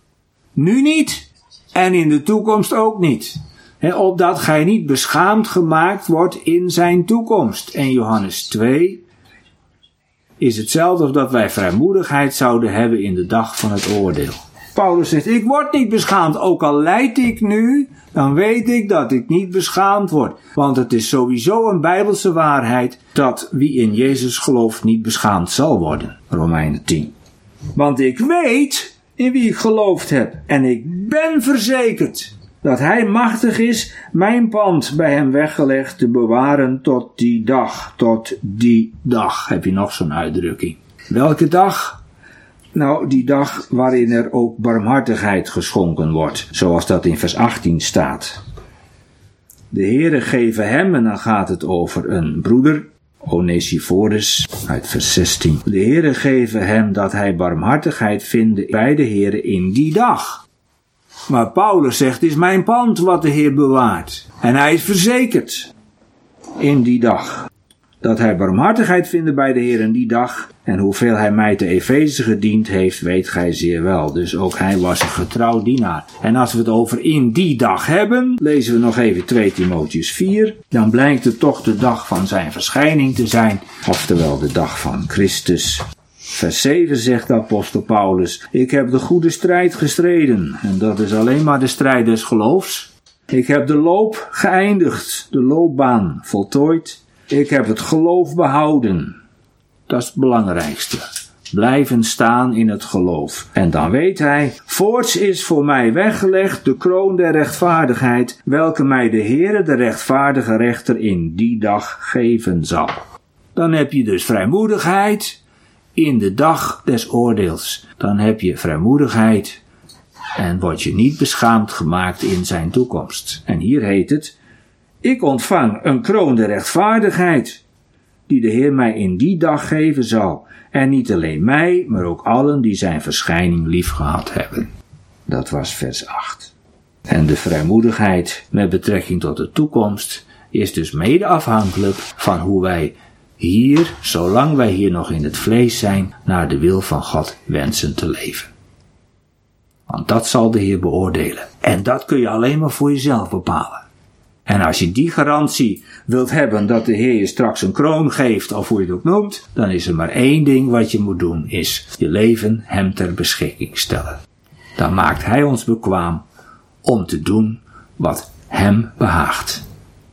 Nu niet en in de toekomst ook niet. Opdat gij niet beschaamd gemaakt wordt in zijn toekomst. En Johannes 2 is hetzelfde als dat wij vrijmoedigheid zouden hebben in de dag van het oordeel. Paulus zegt, ik word niet beschaamd, ook al lijd ik nu, dan weet ik dat ik niet beschaamd word. Want het is sowieso een Bijbelse waarheid dat wie in Jezus gelooft niet beschaamd zal worden. Romeinen 10. Want ik weet in wie ik geloofd heb en ik ben verzekerd dat hij machtig is mijn pand bij hem weggelegd te bewaren tot die dag. Tot die dag. Heb je nog zo'n uitdrukking? Welke dag? Nou, die dag waarin er ook barmhartigheid geschonken wordt, zoals dat in vers 18 staat. De Heere geven hem, en dan gaat het over een broeder, Onesiphorus, uit vers 16. De Heere geven hem dat hij barmhartigheid vinde bij de Heere in die dag. Maar Paulus zegt, het is mijn pand wat de Heer bewaart. En hij is verzekerd in die dag. Dat hij barmhartigheid vinde bij de Heer in die dag. En hoeveel hij mij te Efeze gediend heeft, weet gij zeer wel. Dus ook hij was een getrouw dienaar. En als we het over in die dag hebben, lezen we nog even 2 Timotheus 4. Dan blijkt het toch de dag van zijn verschijning te zijn. Oftewel de dag van Christus. Vers 7 zegt de apostel Paulus: ik heb de goede strijd gestreden. En dat is alleen maar de strijd des geloofs. Ik heb de loop geëindigd, de loopbaan voltooid. Ik heb het geloof behouden. Dat is het belangrijkste. Blijven staan in het geloof. En dan weet hij: voorts is voor mij weggelegd de kroon der rechtvaardigheid, welke mij de Heere, de rechtvaardige rechter, in die dag geven zal. Dan heb je dus vrijmoedigheid in de dag des oordeels. Dan heb je vrijmoedigheid en word je niet beschaamd gemaakt in zijn toekomst. En hier heet het: ik ontvang een kroon der rechtvaardigheid, die de Heer mij in die dag geven zal. En niet alleen mij, maar ook allen die zijn verschijning liefgehad hebben. Dat was vers 8. En de vrijmoedigheid met betrekking tot de toekomst is dus mede afhankelijk van hoe wij hier, zolang wij hier nog in het vlees zijn, naar de wil van God wensen te leven. Want dat zal de Heer beoordelen. En dat kun je alleen maar voor jezelf bepalen. En als je die garantie wilt hebben dat de Heer je straks een kroon geeft, of hoe je het ook noemt, dan is er maar één ding wat je moet doen, is je leven hem ter beschikking stellen. Dan maakt hij ons bekwaam om te doen wat hem behaagt.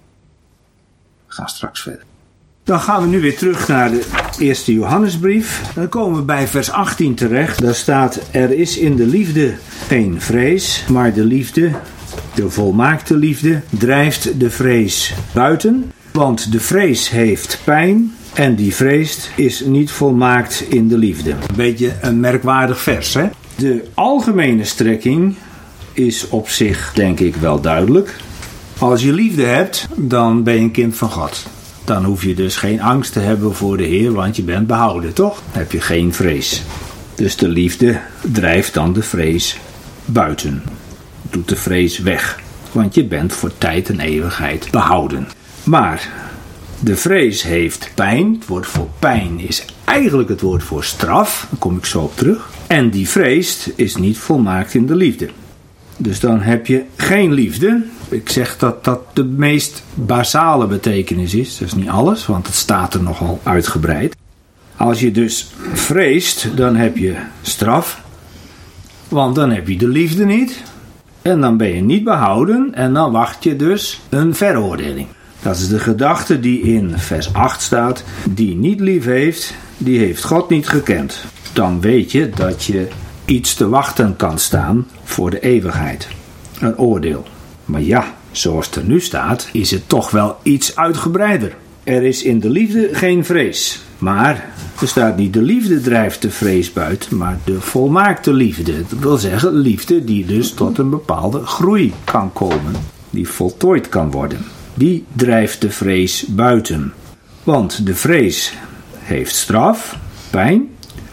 We gaan straks verder. Dan gaan we nu weer terug naar de eerste Johannesbrief. Dan komen we bij vers 18 terecht. Daar staat: er is in de liefde geen vrees, maar de liefde, de volmaakte liefde, drijft de vrees buiten. Want de vrees heeft pijn en die vrees is niet volmaakt in de liefde. Een beetje een merkwaardig vers, hè? De algemene strekking is op zich, denk ik, wel duidelijk. Als je liefde hebt, dan ben je een kind van God. Dan hoef je dus geen angst te hebben voor de Heer, want je bent behouden, toch? Dan heb je geen vrees. Dus de liefde drijft dan de vrees buiten. Doet de vrees weg, want je bent voor tijd en eeuwigheid behouden. Maar de vrees heeft pijn. Het woord voor pijn is eigenlijk het woord voor straf. Daar kom ik zo op terug. En die vrees is niet volmaakt in de liefde. Dus dan heb je geen liefde. Ik zeg dat dat de meest basale betekenis is. Dat is niet alles, want het staat er nogal uitgebreid. Als je dus vreest, dan heb je straf. Want dan heb je de liefde niet. En dan ben je niet behouden. En dan wacht je dus een veroordeling. Dat is de gedachte die in vers 8 staat. Die niet lief heeft, die heeft God niet gekend. Dan weet je dat je iets te wachten kan staan voor de eeuwigheid. Een oordeel. Maar ja, zoals het er nu staat, is het toch wel iets uitgebreider. Er is in de liefde geen vrees. Maar er staat niet de liefde drijft de vrees buiten, maar de volmaakte liefde. Dat wil zeggen liefde die dus tot een bepaalde groei kan komen. Die voltooid kan worden. Die drijft de vrees buiten. Want de vrees heeft straf, pijn.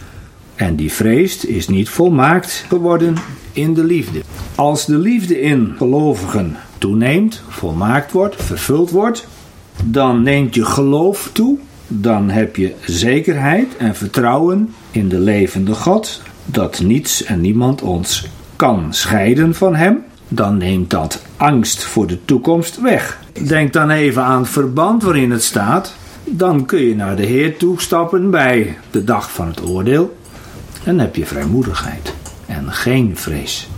En die vrees is niet volmaakt geworden in de liefde. Als de liefde in gelovigen toeneemt, volmaakt wordt, vervuld wordt, dan neemt je geloof toe. Dan heb je zekerheid en vertrouwen in de levende God, dat niets en niemand ons kan scheiden van hem. Dan neemt dat angst voor de toekomst weg. Denk dan even aan het verband waarin het staat. Dan kun je naar de Heer toestappen bij de dag van het oordeel. En dan heb je vrijmoedigheid en geen vrees.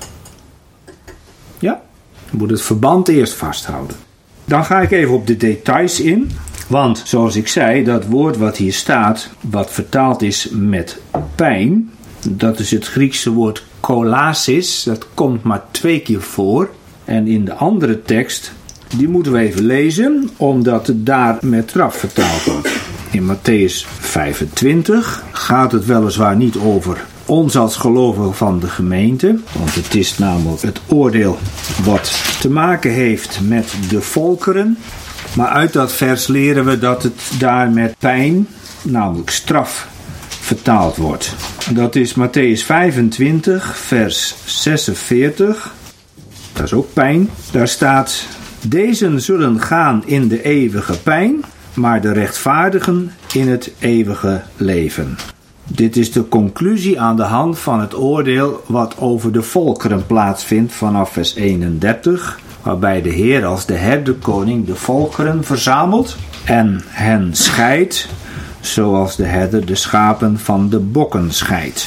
Ja, je moet het verband eerst vasthouden. Dan ga ik even op de details in. Want zoals ik zei, dat woord wat hier staat, wat vertaald is met pijn, dat is het Griekse woord kolasis. Dat komt maar 2 keer voor. En in de andere tekst, die moeten we even lezen, omdat het daar met straf vertaald wordt. In Mattheüs 25 gaat het weliswaar niet over ons als gelovigen van de gemeente. Want het is namelijk het oordeel wat te maken heeft met de volkeren. Maar uit dat vers leren we dat het daar met pijn, namelijk straf, vertaald wordt. Dat is Mattheüs 25 vers 46. Dat is ook pijn. Daar staat: dezen zullen gaan in de eeuwige pijn, maar de rechtvaardigen in het eeuwige leven. Dit is de conclusie aan de hand van het oordeel wat over de volkeren plaatsvindt vanaf vers 31, waarbij de Heer als de herderkoning de volkeren verzamelt en hen scheidt zoals de herder de schapen van de bokken scheidt.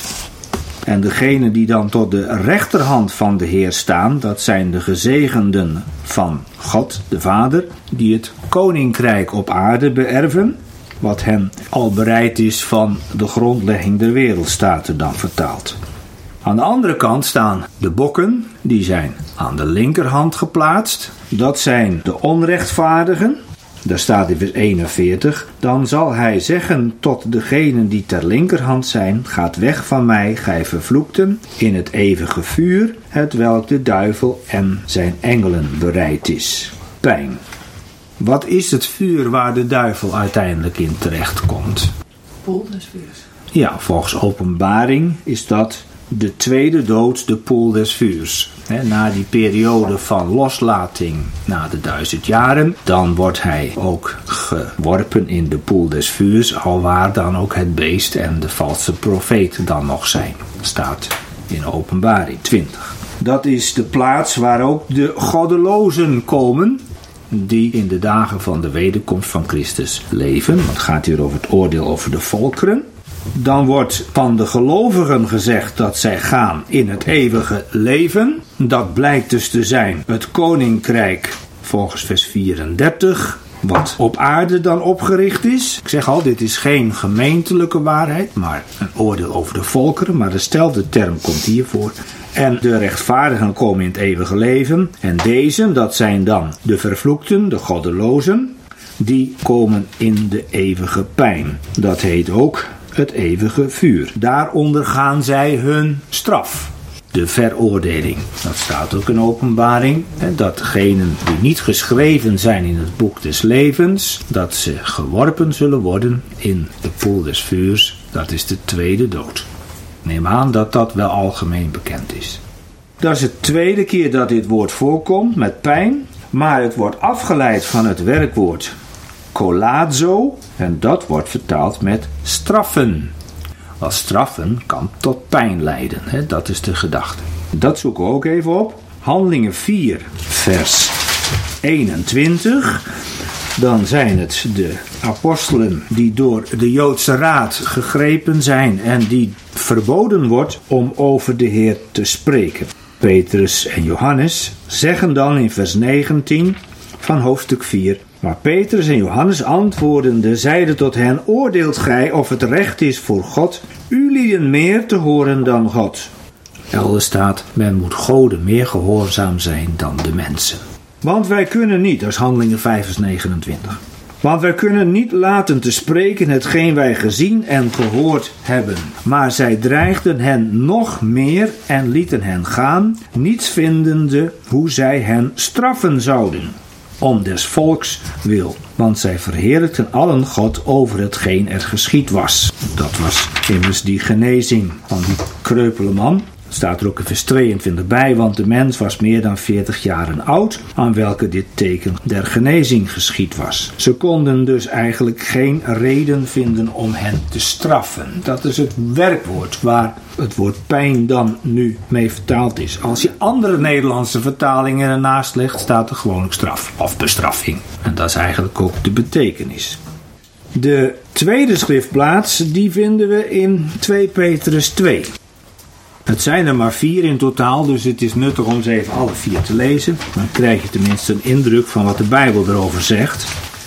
En degenen die dan tot de rechterhand van de Heer staan, dat zijn de gezegenden van God, de Vader, die het koninkrijk op aarde beërven, wat hen al bereid is van de grondlegging der wereld, staat er dan vertaald. Aan de andere kant staan de bokken, die zijn aan de linkerhand geplaatst. Dat zijn de onrechtvaardigen. Daar staat in vers 41, dan zal hij zeggen tot degenen die ter linkerhand zijn, gaat weg van mij, gij vervloekten, in het eeuwige vuur, hetwelk de duivel en zijn engelen bereid is. Pijn. Wat is het vuur waar de duivel uiteindelijk in terecht komt? Poel des vuurs. Ja, volgens Openbaring is dat de tweede dood, de poel des vuurs. Na die periode van loslating, na de 1000 jaren, dan wordt hij ook geworpen in de poel des vuurs, alwaar dan ook het beest en de valse profeet dan nog zijn. Staat in Openbaring 20. Dat is de plaats waar ook de goddelozen komen, die in de dagen van de wederkomst van Christus leven. Het gaat hier over het oordeel over de volkeren. Dan wordt van de gelovigen gezegd dat zij gaan in het eeuwige leven. Dat blijkt dus te zijn het koninkrijk volgens vers 34, wat op aarde dan opgericht is. Ik zeg al, dit is geen gemeentelijke waarheid, maar een oordeel over de volkeren. Maar dezelfde term komt hier voor. En de rechtvaardigen komen in het eeuwige leven. En deze, dat zijn dan de vervloekten, de goddelozen, die komen in de eeuwige pijn. Dat heet ook het eeuwige vuur. Daar ondergaan zij hun straf. De veroordeling. Dat staat ook in Openbaring. Datgenen die niet geschreven zijn in het boek des levens, dat ze geworpen zullen worden in de poel des vuurs. Dat is de tweede dood. Neem aan dat dat wel algemeen bekend is. Dat is de tweede keer dat dit woord voorkomt met pijn. Maar het wordt afgeleid van het werkwoord kolazo. En dat wordt vertaald met straffen. Want straffen kan tot pijn leiden. Dat is de gedachte. Dat zoeken we ook even op. Handelingen 4 vers 21. Dan zijn het de apostelen die door de Joodse raad gegrepen zijn en die verboden wordt om over de Heer te spreken. Petrus en Johannes zeggen dan in vers 19 van hoofdstuk 4. Maar Petrus en Johannes antwoordende zeiden tot hen, oordeelt gij of het recht is voor God ulieden meer te horen dan God. Elders staat, men moet Goden meer gehoorzaam zijn dan de mensen. Want wij kunnen niet, dat is Handelingen 5 vers 29. Want wij kunnen niet laten te spreken hetgeen wij gezien en gehoord hebben. Maar zij dreigden hen nog meer en lieten hen gaan, niets vindende hoe zij hen straffen zouden. Om des volks wil, want zij verheerlijkten allen God over hetgeen er geschied was. Dat was immers die genezing van die kreupele man. Staat er ook in vers 22 bij, want de mens was meer dan 40 jaren oud, aan welke dit teken der genezing geschied was. Ze konden dus eigenlijk geen reden vinden om hen te straffen. Dat is het werkwoord waar het woord pijn dan nu mee vertaald is. Als je andere Nederlandse vertalingen ernaast legt, staat er gewoonlijk straf of bestraffing. En dat is eigenlijk ook de betekenis. De tweede schriftplaats, die vinden we in 2 Petrus 2. Het zijn er maar 4 in totaal, dus het is nuttig om ze even alle 4 te lezen. Dan krijg je tenminste een indruk van wat de Bijbel erover zegt.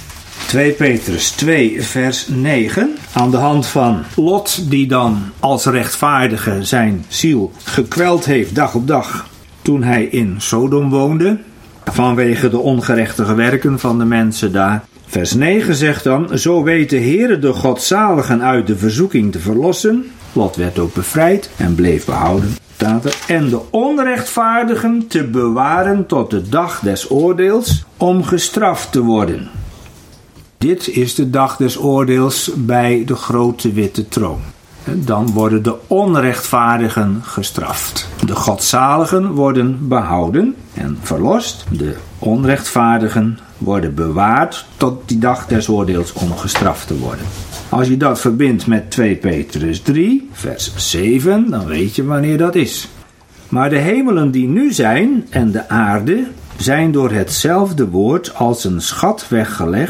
2 Petrus 2 vers 9. Aan de hand van Lot, die dan als rechtvaardige zijn ziel gekweld heeft dag op dag toen hij in Sodom woonde, vanwege de ongerechtige werken van de mensen daar. Vers 9 zegt dan, zo weet de Heere de godzaligen uit de verzoeking te verlossen. Lot werd ook bevrijd en bleef behouden. En de onrechtvaardigen te bewaren tot de dag des oordeels om gestraft te worden. Dit is de dag des oordeels bij de grote witte troon. Dan worden de onrechtvaardigen gestraft. De godzaligen worden behouden en verlost. De onrechtvaardigen worden bewaard tot die dag des oordeels om gestraft te worden. Als je dat verbindt met 2 Petrus 3, vers 7, dan weet je wanneer dat is. Maar de hemelen die nu zijn en de aarde zijn door hetzelfde woord als een schat weggelegd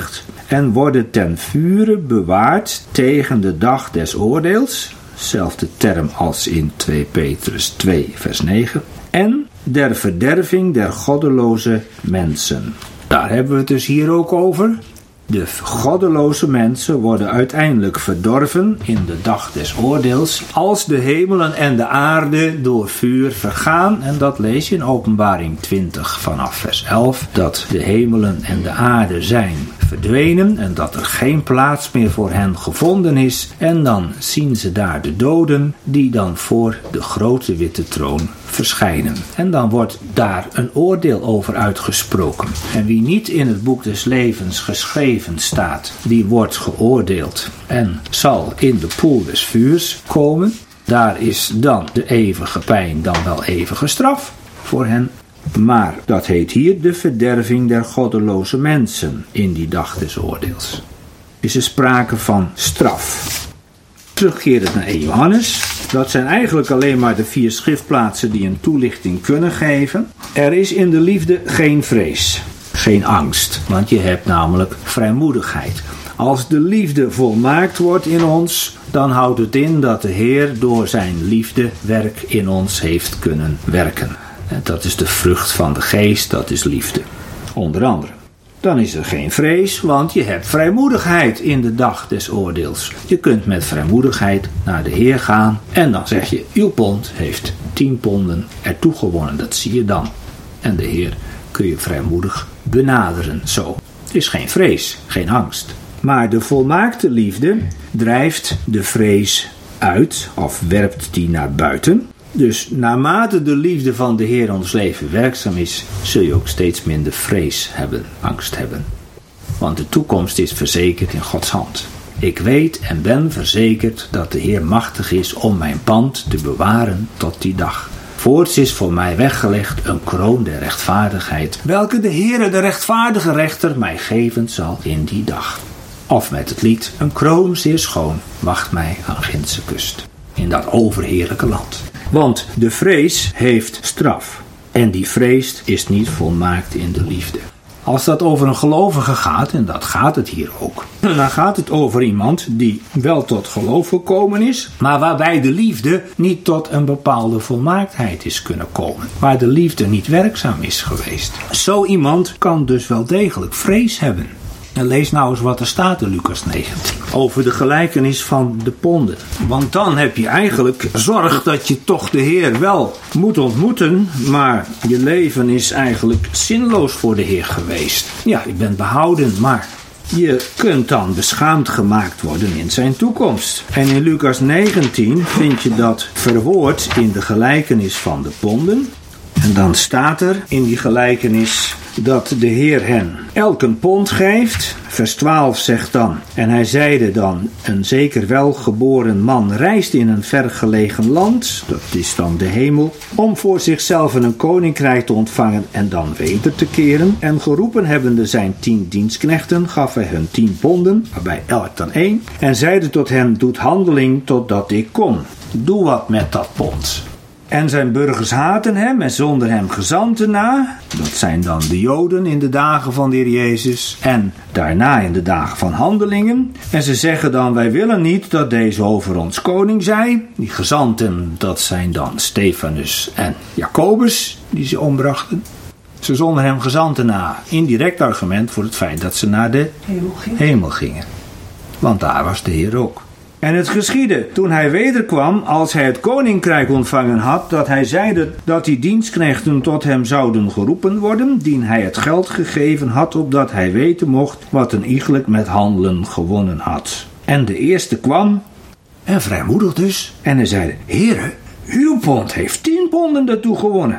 en worden ten vure bewaard tegen de dag des oordeels, zelfde term als in 2 Petrus 2 vers 9, en der verderving der goddeloze mensen. Daar hebben we het dus hier ook over. De goddeloze mensen worden uiteindelijk verdorven in de dag des oordeels, als de hemelen en de aarde door vuur vergaan. En dat lees je in Openbaring 20 vanaf vers 11, dat de hemelen en de aarde zijn verdwenen en dat er geen plaats meer voor hen gevonden is. En dan zien ze daar de doden die dan voor de grote witte troon verschijnen. En dan wordt daar een oordeel over uitgesproken. En wie niet in het boek des levens geschreven staat, die wordt geoordeeld en zal in de poel des vuurs komen. Daar is dan de eeuwige pijn, dan wel eeuwige straf voor hen. Maar dat heet hier de verderving der goddeloze mensen in die dag des oordeels. Is er sprake van straf. Terugkerend naar 1 Johannes. Dat zijn eigenlijk alleen maar de 4 schriftplaatsen die een toelichting kunnen geven. Er is in de liefde geen vrees, geen angst, want je hebt namelijk vrijmoedigheid. Als de liefde volmaakt wordt in ons, dan houdt het in dat de Heer door zijn liefdewerk in ons heeft kunnen werken. Dat is de vrucht van de geest, dat is liefde. Onder andere. Dan is er geen vrees, want je hebt vrijmoedigheid in de dag des oordeels. Je kunt met vrijmoedigheid naar de Heer gaan en dan zeg je, uw pond heeft 10 ponden ertoe gewonnen. Dat zie je dan. En de Heer kun je vrijmoedig benaderen zo. Het is geen vrees, geen angst. Maar de volmaakte liefde drijft de vrees uit of werpt die naar buiten. Dus naarmate de liefde van de Heer in ons leven werkzaam is, zul je ook steeds minder vrees hebben, angst hebben. Want de toekomst is verzekerd in Gods hand. Ik weet en ben verzekerd dat de Heer machtig is om mijn pand te bewaren tot die dag. Voorts is voor mij weggelegd een kroon der rechtvaardigheid, welke de Heere de rechtvaardige rechter mij geven zal in die dag. Of met het lied, een kroon zeer schoon wacht mij aan gindsche kust, in dat overheerlijke land. Want de vrees heeft straf. En die vrees is niet volmaakt in de liefde. Als dat over een gelovige gaat, en dat gaat het hier ook, dan gaat het over iemand die wel tot geloof gekomen is, maar waarbij de liefde niet tot een bepaalde volmaaktheid is kunnen komen. Waar de liefde niet werkzaam is geweest. Zo iemand kan dus wel degelijk vrees hebben. En lees nou eens wat er staat in Lucas 19. Over de gelijkenis van de ponden. Want dan heb je eigenlijk zorg dat je toch de Heer wel moet ontmoeten. Maar je leven is eigenlijk zinloos voor de Heer geweest. Ja, je bent behouden, maar je kunt dan beschaamd gemaakt worden in zijn toekomst. En in Lucas 19 vind je dat verwoord in de gelijkenis van de ponden. En dan staat er in die gelijkenis dat de Heer hen elk een pond geeft. Vers 12 zegt dan, en hij zeide dan, een zeker welgeboren man reist in een vergelegen land, dat is dan de hemel, om voor zichzelf een koninkrijk te ontvangen en dan weder te keren. En geroepen hebbende zijn 10 dienstknechten, gaf hij hun 10 ponden, waarbij elk dan 1, en zeide tot hen, doet handeling totdat ik kom. Doe wat met dat pond. En zijn burgers haten hem en zonden hem gezanten na. Dat zijn dan de Joden in de dagen van de Heer Jezus. En daarna in de dagen van Handelingen. En ze zeggen dan, wij willen niet dat deze over ons koning zij. Die gezanten, dat zijn dan Stefanus en Jacobus, die ze ombrachten. Ze zonden hem gezanten na. Indirect argument voor het feit dat ze naar de hemel gingen. Want daar was de Heer ook. En het geschiedde, toen hij wederkwam, als hij het koninkrijk ontvangen had, dat hij zeide dat die dienstknechten tot hem zouden geroepen worden, dien hij het geld gegeven had, opdat hij weten mocht wat een iegelijk met handelen gewonnen had. En de eerste kwam, en vrijmoedig dus, en hij zeide, Heere, uw pond heeft 10 ponden daartoe gewonnen.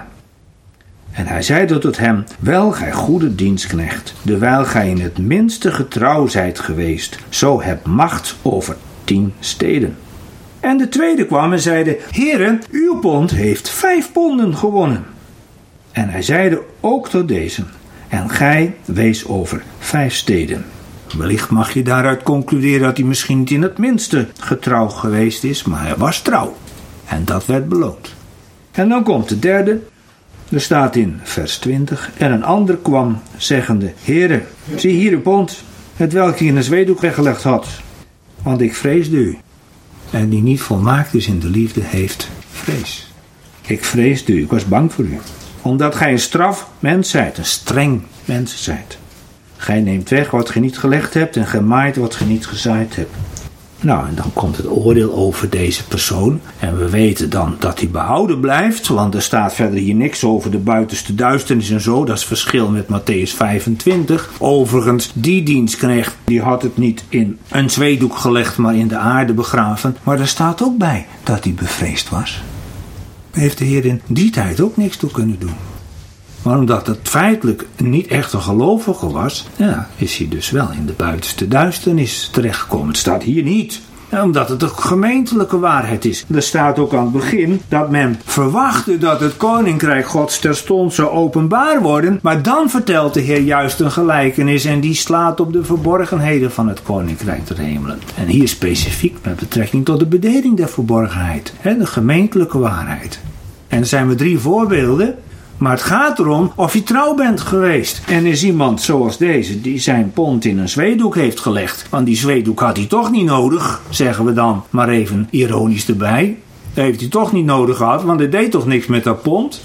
En hij zeide tot hem, wel gij goede dienstknecht, dewijl gij in het minste getrouw zijt geweest, zo hebt macht over 10 steden. En de tweede kwam en zeide, Heere, uw pond heeft 5 ponden gewonnen. En hij zeide ook tot deze, en gij wees over 5 steden. Wellicht mag je daaruit concluderen dat hij misschien niet in het minste getrouw geweest is, maar hij was trouw. En dat werd beloond. En dan komt de derde. Er staat in vers 20, en een ander kwam, zeggende, Heere, zie hier uw pond, hetwelk ik in een zweedoek weggelegd had. Want ik vreesde u. En die niet volmaakt is in de liefde, heeft vrees. Ik vreesde u, ik was bang voor u. Omdat gij een straf mens zijt, een streng mens zijt. Gij neemt weg wat gij niet gelegd hebt en gij maait wat gij niet gezaaid hebt. Nou, en dan komt het oordeel over deze persoon. En we weten dan dat hij behouden blijft. Want er staat verder hier niks over de buitenste duisternis en zo. Dat is verschil met Mattheüs 25. Overigens, die dienstknecht, die had het niet in een zweedoek gelegd, maar in de aarde begraven. Maar er staat ook bij dat hij bevreesd was. Heeft de Heer in die tijd ook niks toe kunnen doen. Maar omdat het feitelijk niet echt een gelovige was, ja, is hij dus wel in de buitenste duisternis terechtgekomen. Het staat hier niet. Omdat het een gemeentelijke waarheid is. Er staat ook aan het begin dat men verwachtte dat het koninkrijk Gods terstond zou openbaar worden. Maar dan vertelt de Heer juist een gelijkenis en die slaat op de verborgenheden van het koninkrijk der hemelen. En hier specifiek met betrekking tot de bedeling der verborgenheid. De gemeentelijke waarheid. En er zijn maar 3 voorbeelden. Maar het gaat erom of je trouw bent geweest. En is iemand zoals deze die zijn pond in een zweedoek heeft gelegd. Want die zweedoek had hij toch niet nodig, zeggen we dan maar even ironisch erbij. Dat heeft hij toch niet nodig gehad, want hij deed toch niks met dat pond.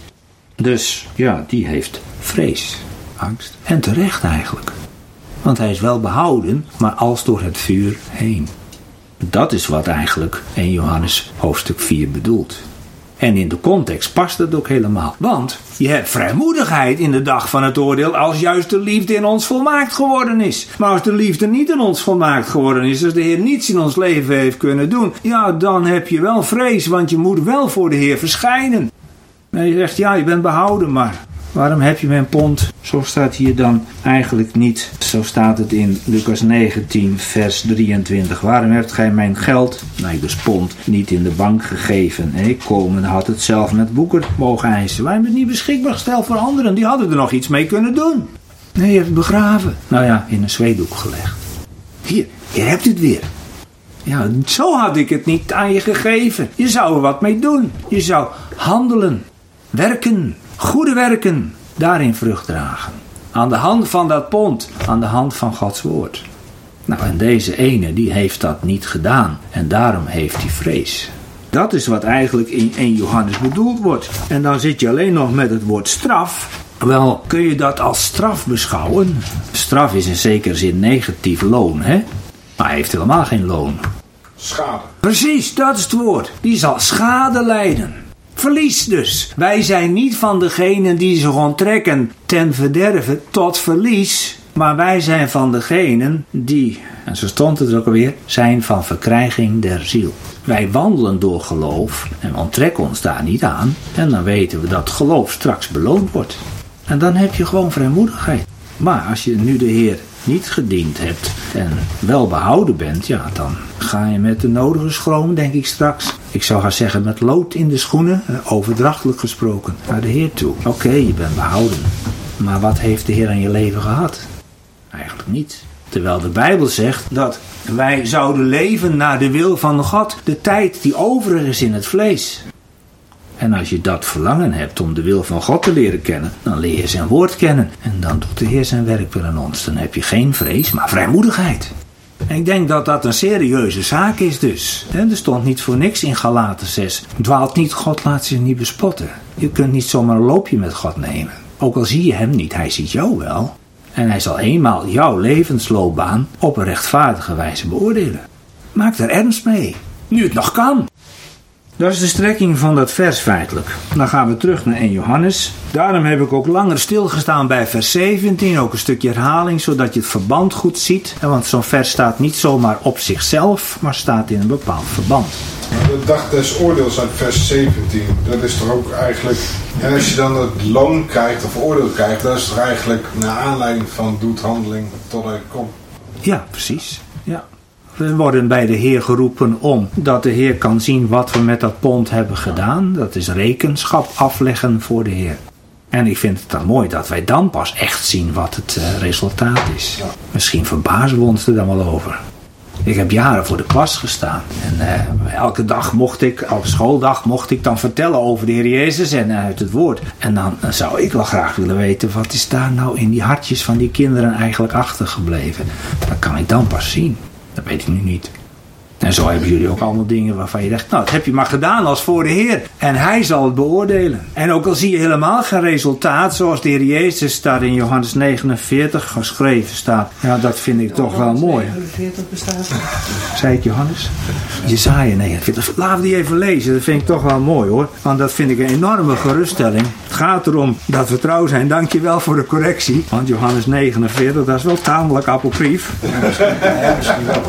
Dus ja, die heeft vrees, angst. En terecht eigenlijk. Want hij is wel behouden, maar als door het vuur heen. Dat is wat eigenlijk 1 Johannes hoofdstuk 4 bedoelt. En in de context past het ook helemaal. Want je hebt vrijmoedigheid in de dag van het oordeel als juist de liefde in ons volmaakt geworden is. Maar als de liefde niet in ons volmaakt geworden is, als de Heer niets in ons leven heeft kunnen doen, ja, dan heb je wel vrees, want je moet wel voor de Heer verschijnen. En je zegt, ja, je bent behouden, maar waarom heb je mijn pond? Zo staat hier dan eigenlijk niet. Zo staat het in Lucas 19 vers 23. Waarom hebt gij mijn geld, dus pond, niet in de bank gegeven? En ik komen had het zelf met boeker mogen eisen. Waarom het niet beschikbaar gesteld voor anderen? Die hadden er nog iets mee kunnen doen. Nee, je hebt het begraven. Nou ja, in een zweedoek gelegd. Hier, je hebt het weer. Ja, zo had ik het niet aan je gegeven. Je zou er wat mee doen. Je zou handelen, werken, goede werken, daarin vrucht dragen. Aan de hand van dat pond, aan de hand van Gods woord. Nou, en deze ene, die heeft dat niet gedaan. En daarom heeft hij vrees. Dat is wat eigenlijk in 1 Johannes bedoeld wordt. En dan zit je alleen nog met het woord straf. Wel, kun je dat als straf beschouwen? Straf is in zekere zin negatief loon, hè? Maar hij heeft helemaal geen loon. Schade. Precies, dat is het woord. Die zal schade lijden. Verlies dus. Wij zijn niet van degenen die zich onttrekken ten verderve tot verlies. Maar wij zijn van degenen die, en zo stond het er ook alweer, zijn van verkrijging der ziel. Wij wandelen door geloof en onttrekken ons daar niet aan. En dan weten we dat geloof straks beloond wordt. En dan heb je gewoon vrijmoedigheid. Maar als je nu de Heer niet gediend hebt en wel behouden bent, ja, dan ga je met de nodige schroom, denk ik straks. Ik zou gaan zeggen met lood in de schoenen, overdrachtelijk gesproken, naar de Heer toe. Oké, je bent behouden. Maar wat heeft de Heer aan je leven gehad? Eigenlijk niet. Terwijl de Bijbel zegt dat wij zouden leven naar de wil van God, de tijd die overig is in het vlees. En als je dat verlangen hebt om de wil van God te leren kennen, dan leer je zijn woord kennen. En dan doet de Heer zijn werk weer aan ons. Dan heb je geen vrees, maar vrijmoedigheid. En ik denk dat dat een serieuze zaak is dus. Er stond niet voor niks in Galaten 6. Dwaalt niet, God laat zich niet bespotten. Je kunt niet zomaar een loopje met God nemen. Ook al zie je hem niet, hij ziet jou wel. En hij zal eenmaal jouw levensloopbaan op een rechtvaardige wijze beoordelen. Maak er ernst mee, nu het nog kan. Dat is de strekking van dat vers feitelijk. Dan gaan we terug naar 1 Johannes. Daarom heb ik ook langer stilgestaan bij vers 17. Ook een stukje herhaling, zodat je het verband goed ziet. Want zo'n vers staat niet zomaar op zichzelf, maar staat in een bepaald verband. Maar de dag des oordeels uit vers 17, dat is toch ook eigenlijk... En als je dan het loon krijgt of oordeel krijgt, dat is toch eigenlijk naar aanleiding van doet handeling tot hij komt. Ja, precies. Ja. We worden bij de Heer geroepen omdat de Heer kan zien wat we met dat pond hebben gedaan. Dat is rekenschap afleggen voor de Heer. En ik vind het dan mooi dat wij dan pas echt zien wat het resultaat is. Ja. Misschien verbazen we ons er dan wel over. Ik heb jaren voor de klas gestaan. En elke schooldag mocht ik dan vertellen over de Heer Jezus en uit het woord. En dan zou ik wel graag willen weten, wat is daar nou in die hartjes van die kinderen eigenlijk achtergebleven? Dat kan ik dan pas zien. Dat weet ik nu niet. En zo hebben jullie ook allemaal dingen waarvan je denkt, nou, dat heb je maar gedaan als voor de Heer. En Hij zal het beoordelen. En ook al zie je helemaal geen resultaat, zoals de Heer Jezus daar in Johannes 49 geschreven staat. Ja, dat vind ik toch wel mooi. 49 bestaat. Zei ik Johannes? Jesaja 49. Laten we die even lezen. Dat vind ik toch wel mooi hoor. Want dat vind ik een enorme geruststelling. Het gaat erom dat we trouw zijn. Dank je wel voor de correctie. Want Johannes 49, dat is wel tamelijk apocrief. Misschien wel.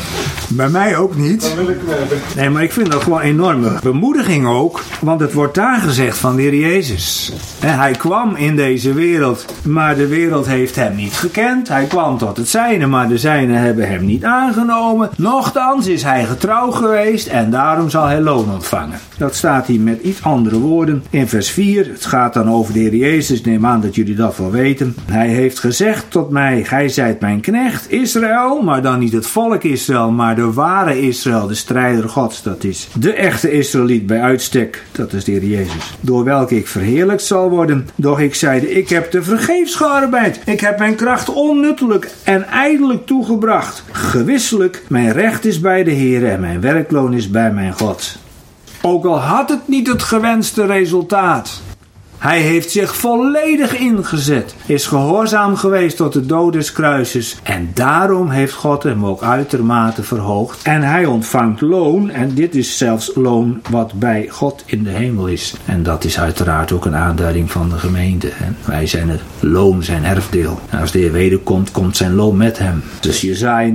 Bij mij ook niet. Dan wil ik hem hebben. Nee, maar ik vind dat gewoon enorme bemoediging ook. Want het wordt daar gezegd van de Heer Jezus. Hij kwam in deze wereld, maar de wereld heeft hem niet gekend. Hij kwam tot het zijne, maar de zijnen hebben hem niet aangenomen. Nochtans is hij getrouw geweest en daarom zal hij loon ontvangen. Dat staat hier met iets andere woorden. In vers 4, het gaat dan over de Heer Jezus. Neem aan dat jullie dat wel weten. Hij heeft gezegd tot mij, gij zijt mijn knecht Israël, maar dan niet het volk Israël, maar de ware Israël, de strijder Gods. Dat is de echte Israëliet bij uitstek. Dat is de Heer Jezus. Door welke ik verheerlijkt zal worden. Doch ik zeide, ik heb te vergeefs gearbeid. Ik heb mijn kracht onnuttelijk en ijdelijk toegebracht. Gewisselijk, mijn recht is bij de Heer en mijn werkloon is bij mijn God. Ook al had het niet het gewenste resultaat. Hij heeft zich volledig ingezet, is gehoorzaam geweest tot de dood des kruises en daarom heeft God hem ook uitermate verhoogd. En hij ontvangt loon en dit is zelfs loon wat bij God in de hemel is. En dat is uiteraard ook een aanduiding van de gemeente. En wij zijn het loon, zijn erfdeel. En als de Heer wederkomt, komt zijn loon met hem. Dus Jesaja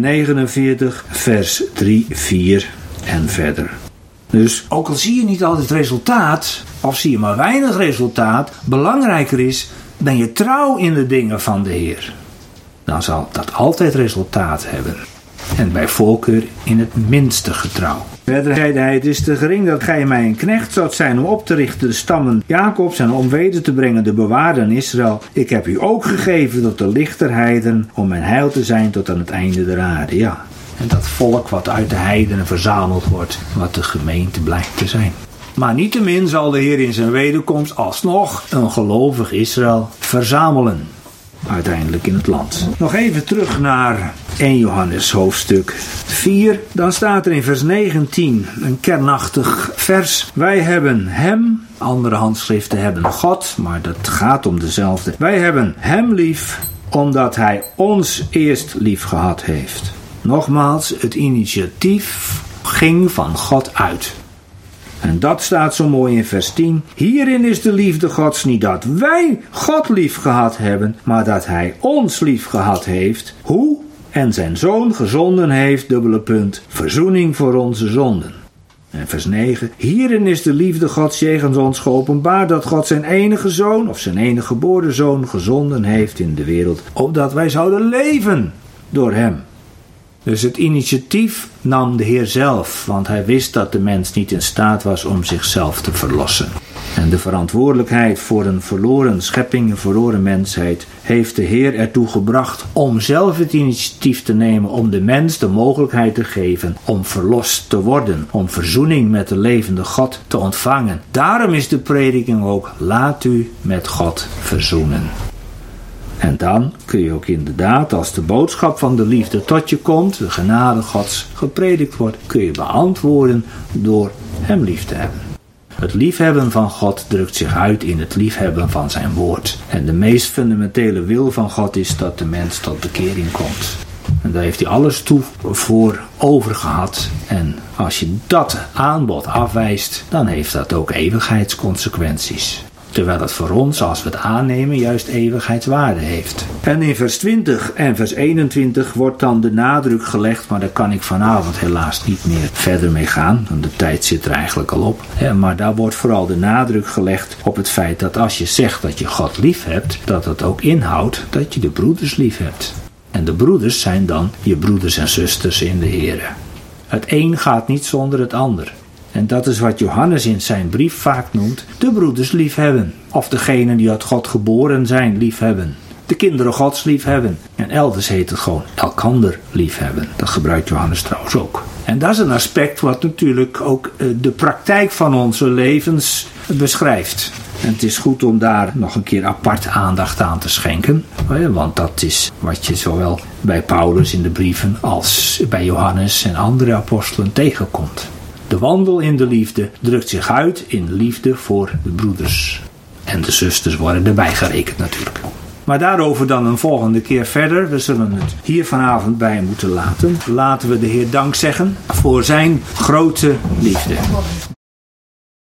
49 vers 3, 4 en verder. Dus ook al zie je niet altijd resultaat, of zie je maar weinig resultaat, belangrijker is, ben je trouw in de dingen van de Heer. Dan zal dat altijd resultaat hebben. En bij voorkeur in het minste getrouw. Verder zeide hij, het is te gering dat gij mij een knecht zoudt zijn om op te richten de stammen Jacobs en om weder te brengen de bewaarden Israël. Ik heb u ook gegeven tot de lichterheiden om mijn heil te zijn tot aan het einde der aarde. Ja. En dat volk wat uit de heidenen verzameld wordt, wat de gemeente blijkt te zijn. Maar niettemin zal de Heer in zijn wederkomst alsnog een gelovig Israël verzamelen. Uiteindelijk in het land. Nog even terug naar 1 Johannes hoofdstuk 4. Dan staat er in vers 19 een kernachtig vers. Wij hebben hem, andere handschriften hebben God, maar dat gaat om dezelfde. Wij hebben hem lief, omdat hij ons eerst lief gehad heeft. Nogmaals, het initiatief ging van God uit. En dat staat zo mooi in vers 10. Hierin is de liefde Gods niet dat wij God lief gehad hebben, maar dat hij ons lief gehad heeft. Hoe? En zijn zoon gezonden heeft, dubbele punt, verzoening voor onze zonden. En vers 9. Hierin is de liefde Gods jegens ons geopenbaard, dat God zijn enige zoon, of zijn enige geboren zoon, gezonden heeft in de wereld, opdat wij zouden leven door hem. Dus het initiatief nam de Heer zelf, want hij wist dat de mens niet in staat was om zichzelf te verlossen. En de verantwoordelijkheid voor een verloren schepping, een verloren mensheid, heeft de Heer ertoe gebracht om zelf het initiatief te nemen om de mens de mogelijkheid te geven om verlost te worden, om verzoening met de levende God te ontvangen. Daarom is de prediking ook, laat u met God verzoenen. En dan kun je ook inderdaad, als de boodschap van de liefde tot je komt, de genade Gods gepredikt wordt, kun je beantwoorden door hem lief te hebben. Het liefhebben van God drukt zich uit in het liefhebben van zijn woord. En de meest fundamentele wil van God is dat de mens tot bekering komt. En daar heeft hij alles toe voor over gehad. En als je dat aanbod afwijst, dan heeft dat ook eeuwigheidsconsequenties. Terwijl het voor ons, als we het aannemen, juist eeuwigheidswaarde heeft. En in vers 20 en vers 21 wordt dan de nadruk gelegd, maar daar kan ik vanavond helaas niet meer verder mee gaan, want de tijd zit er eigenlijk al op. Maar daar wordt vooral de nadruk gelegd op het feit dat als je zegt dat je God lief hebt, dat dat ook inhoudt dat je de broeders lief hebt. En de broeders zijn dan je broeders en zusters in de Here. Het een gaat niet zonder het ander. En dat is wat Johannes in zijn brief vaak noemt, de broeders liefhebben. Of degenen die uit God geboren zijn liefhebben. de kinderen Gods liefhebben. En elders heet het gewoon elkander liefhebben. Dat gebruikt Johannes trouwens ook. En dat is een aspect wat natuurlijk ook de praktijk van onze levens beschrijft. En het is goed om daar nog een keer apart aandacht aan te schenken. Want dat is wat je zowel bij Paulus in de brieven als bij Johannes en andere apostelen tegenkomt. De wandel in de liefde drukt zich uit in liefde voor de broeders. En de zusters worden erbij gerekend natuurlijk. Maar daarover dan een volgende keer verder. We zullen het hier vanavond bij moeten laten. Laten we de Heer dank zeggen voor zijn grote liefde.